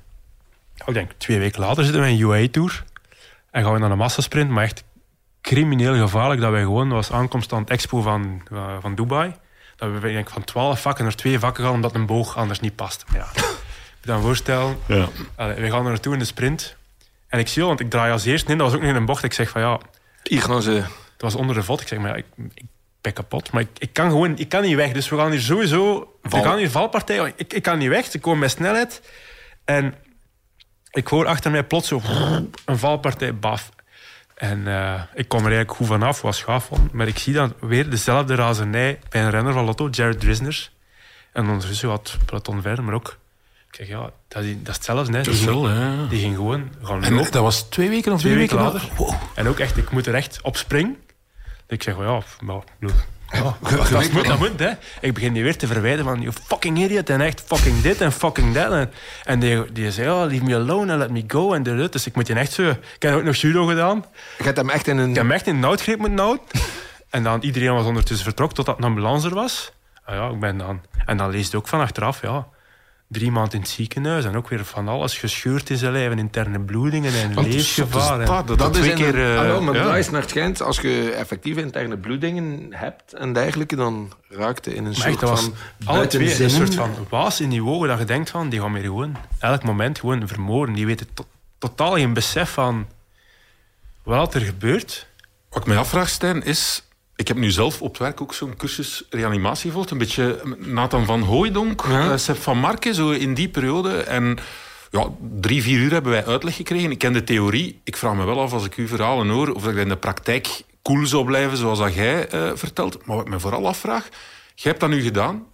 ik denk, twee weken later zitten we in een U A E-tour. En gaan we naar een massasprint, maar echt crimineel gevaarlijk. Dat wij gewoon, dat was aankomst aan het expo van, uh, van Dubai. Dat we denk, ik, van twaalf vakken naar twee vakken gaan, omdat een boog anders niet past. Maar ja, je moet je dan voorstellen, Ja. allee, we gaan er naartoe in de sprint. En ik zie al, want ik draai als eerste in, dat was ook nog in een bocht. Ik zeg van ja, Hier gaan ze... het was onder de vod. Ik zeg, maar ja, ik, ik ben kapot. Maar ik, ik kan gewoon ik kan niet weg. Dus we gaan hier sowieso... Val. We gaan hier valpartij. Ik, ik kan niet weg. Ze komen met snelheid. En ik hoor achter mij plots zo... Een valpartij, baf. En uh, ik kom er eigenlijk goed vanaf. Was gaaf van. Maar ik zie dan weer dezelfde razernij bij een renner van Lotto, Jared Drisner. En ondertussen wat peloton verder, maar ook... Ik zeg, ja, dat is, dat is hetzelfde. Hè. Die, Dat is ging, wel, hè. die ging gewoon gaan En lopen. dat was twee weken of Twee drie weken weken later. Wow. En ook echt, ik moet er echt op springen. Ik zeg, well, ja, maar, ja, ja, ge- dat, weet moet, wel. dat moet, hè. Ik begin die weer te verwijden van, you fucking idiot, en echt fucking dit en fucking dat. En, en die, die zei, oh, leave me alone and let me go. En dit. Dus ik moet je echt zo... Ik heb ook nog judo gedaan. Je hebt hem echt in een... Ik heb hem echt in de noodgreep moeten houden. En dan, iedereen was ondertussen vertrokken totdat een ambulance er was. Ah ja, ik ben dan... En dan lees je ook van achteraf, ja... Drie maanden in het ziekenhuis en ook weer van alles gescheurd in zijn lijf en interne bloedingen en Want leesgevaar. en- dat, dat, dat twee een- keer... eh, ah, wel, maar ja. dat is naar het schijnt, als je effectief interne bloedingen hebt en dergelijke, dan raakt je in een Maar soort echt, dat was van alle twee een buitenzin. soort van waas in die ogen dat je denkt van, die gaan meer gewoon elk moment gewoon vermoorden. Die weten to- totaal geen besef van wat er gebeurt. Wat ik mij afvraag, Stijn, is... Ik heb nu zelf op het werk ook zo'n cursus reanimatie gevolgd. Een beetje Nathan van Hooijdonk, Ja. uh, Sepp van Marken, zo in die periode. En ja, drie, vier uur hebben wij uitleg gekregen. Ik ken de theorie. Ik vraag me wel af, als ik uw verhalen hoor, of ik in de praktijk cool zou blijven, zoals dat jij uh, vertelt. Maar wat ik me vooral afvraag... Jij hebt dat nu gedaan,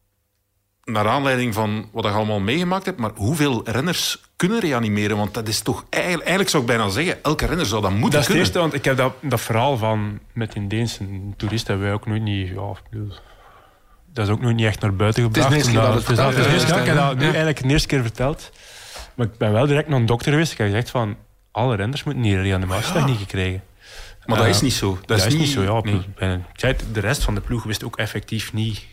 naar aanleiding van wat je allemaal meegemaakt hebt, maar hoeveel renners kunnen reanimeren? Want dat is toch... Eigenlijk, eigenlijk zou ik bijna zeggen, elke renner zou dat moeten Dat is het kunnen. eerste, want ik heb dat, dat verhaal van met die Deense toeristen hebben wij ook nooit niet... Ja, ik bedoel, dat is ook nooit niet echt naar buiten is de gebracht. eerste keer omdat- dat het het is- verteld het is de is, eerste keer. Ik heb dat nu ja. eigenlijk de eerste keer verteld. Maar ik ben wel direct naar een dokter geweest. Ik heb gezegd van, alle renners moeten hier reanimatietechniek gekregen. Maar dat Uh, is niet zo. Dat, Dat, is, is niet zo, ja. nee. Ik ben- ik zei het, de rest van de ploeg wist ook effectief niet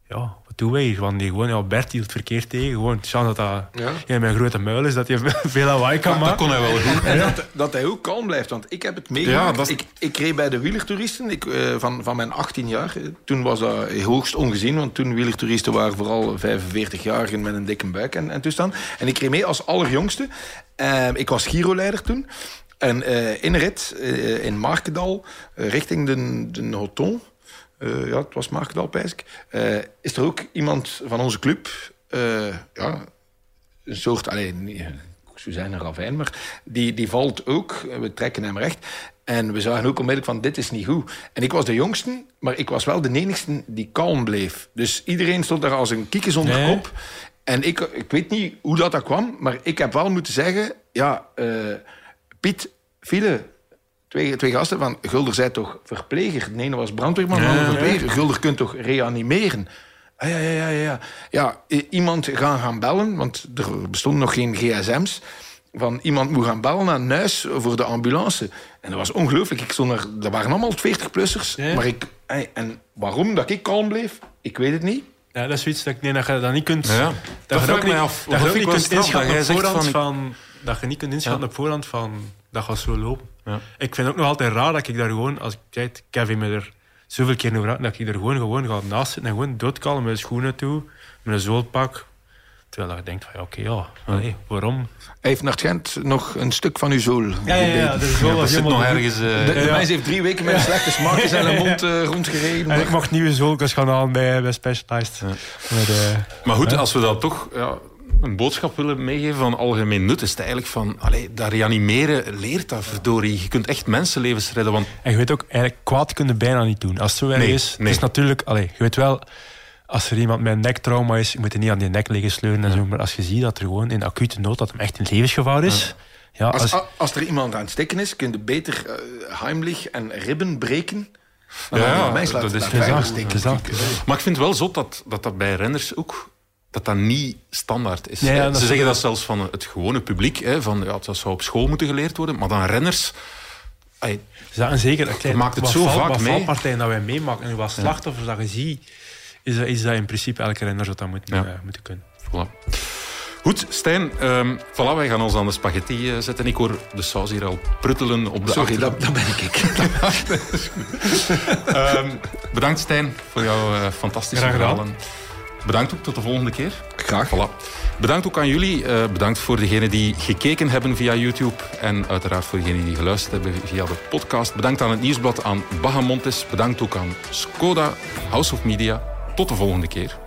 ja, wat doen wij hier? Want die gewoon, ja, Bert hield verkeerd tegen. Gewoon, chance dat dat Ja. ja, mijn grote muil is, dat hij veel lawaai kan Dat maken. kon hij wel goed. En dat, dat hij ook kalm blijft. Want ik heb het meegemaakt. Ja, dat is- ik, ik reed bij de wielertoeristen ik, uh, van, van mijn achttien jaar. Toen was dat hoogst ongezien. Want toen wielertoeristen waren vooral vijfenveertig-jarigen met een dikke buik en, en toestand. En ik reed mee als allerjongste. Uh, ik was Giro-leider toen. En uh, in een rit uh, in Markendal, uh, richting de, de Hoton... Uh, ja, het was Markendal, pijs ik. Uh, is er ook iemand van onze club... Uh, ja, een soort... Allez, niet, ze zijn een ravijn, maar die, die valt ook. We trekken hem recht. En we zagen ook onmiddellijk van, dit is niet goed. En ik was de jongste, maar ik was wel de enigste die kalm bleef. Dus iedereen stond daar als een kieken zonder Nee. kop. En ik, ik weet niet hoe dat, dat kwam, maar ik heb wel moeten zeggen... Ja, uh, Piet, File... Twee, twee gasten van, Gulder zei toch verpleger? De ene was brandweerman, de andere verpleger. Gulder kunt toch reanimeren? Ah, ja, ja, ja, ja. Ja, i- iemand gaan gaan bellen, want er bestonden nog geen gsm's. Van iemand moet gaan bellen naar een huis voor de ambulance. En dat was ongelooflijk. Ik stond er, dat waren allemaal veertig-plussers. Ja. Maar ik, ey, en waarom dat ik kalm bleef, ik weet het niet. Ja, dat is zoiets dat ik denk dat je dat niet kunt... Ja, dat, dat je vraag ook ik mij niet, af. dat Dat je ook vind niet ik kunt wel straf, inschatten dat op jij zegt voorhand van, van... Dat je niet kunt inschatten Ja. op voorhand van... Dat gaat zo lopen. Ja. Ik vind het ook nog altijd raar dat ik daar gewoon... Als ik kijk, Kevin me er zoveel keer over had, dat ik er gewoon, gewoon ga naast zitten en gewoon doodkallen met een schoenen toe, met een zoolpak. Terwijl je denkt van, ja, oké, okay, ja, nee, waarom? Hij heeft naar Gent nog een stuk van uw zool. Ja, ja, ja, de zool Dat was zit helemaal nog goed. ergens... uh, De, de Ja. mens heeft drie weken met een slechte smaak in zijn mond uh, rondgereden. En ik mocht nieuwe zoolkes gaan halen bij, bij Specialized. Ja. Met, uh, Maar goed, ja. als we dat toch ja, een boodschap willen meegeven van algemeen nut, is het eigenlijk van, allee, dat reanimeren leert dat, verdorie. Je kunt echt mensenlevens redden, want En je weet ook, eigenlijk kwaad kun je bijna niet doen. Als het zo erg Nee, is, nee. het is natuurlijk... Allee, je weet wel, als er iemand met een nektrauma is, je moet er niet aan die nek liggen sleuren en zo. Maar als je ziet dat er gewoon in acute nood, dat hem echt in levensgevaar is... Ja, Als, als, als er iemand aan het stikken is, kun je beter uh, heimlich en ribben breken. Dan Ja, ja, ja, mensen dat laten is daar gezag, verder stikken. gezag. Maar ik vind het wel zot dat dat, dat bij renners ook dat dat niet standaard is. Ja, ja, Hè. dat Ze is- zeggen dat zelfs van het gewone publiek, hè, van, ja, dat zou op school moeten geleerd worden, maar dan renners... Ay, Ja, en zeker. Je maakt het wat zo val- vaak wat mee. valpartijen dat wij meemaken en wat slachtoffers dat je ziet, is dat, is dat in principe elke renner zou dat moeten, Ja. uh, moeten kunnen. voilà. Goed, Stijn, um, voilà, wij gaan ons aan de spaghetti uh, zetten. Ik hoor de saus hier al pruttelen op de Sorry, achtergrond. dat, dat ben ik. Um, bedankt Stijn voor jouw uh, fantastische Graag gedaan. verhalen. Bedankt ook, tot de volgende keer. Graag. Voilà. Bedankt ook aan jullie. Uh, bedankt voor degenen die gekeken hebben via YouTube. En uiteraard voor degenen die geluisterd hebben via de podcast. Bedankt aan het Nieuwsblad, aan Bahamontes. Bedankt ook aan Skoda, House of Media. Tot de volgende keer.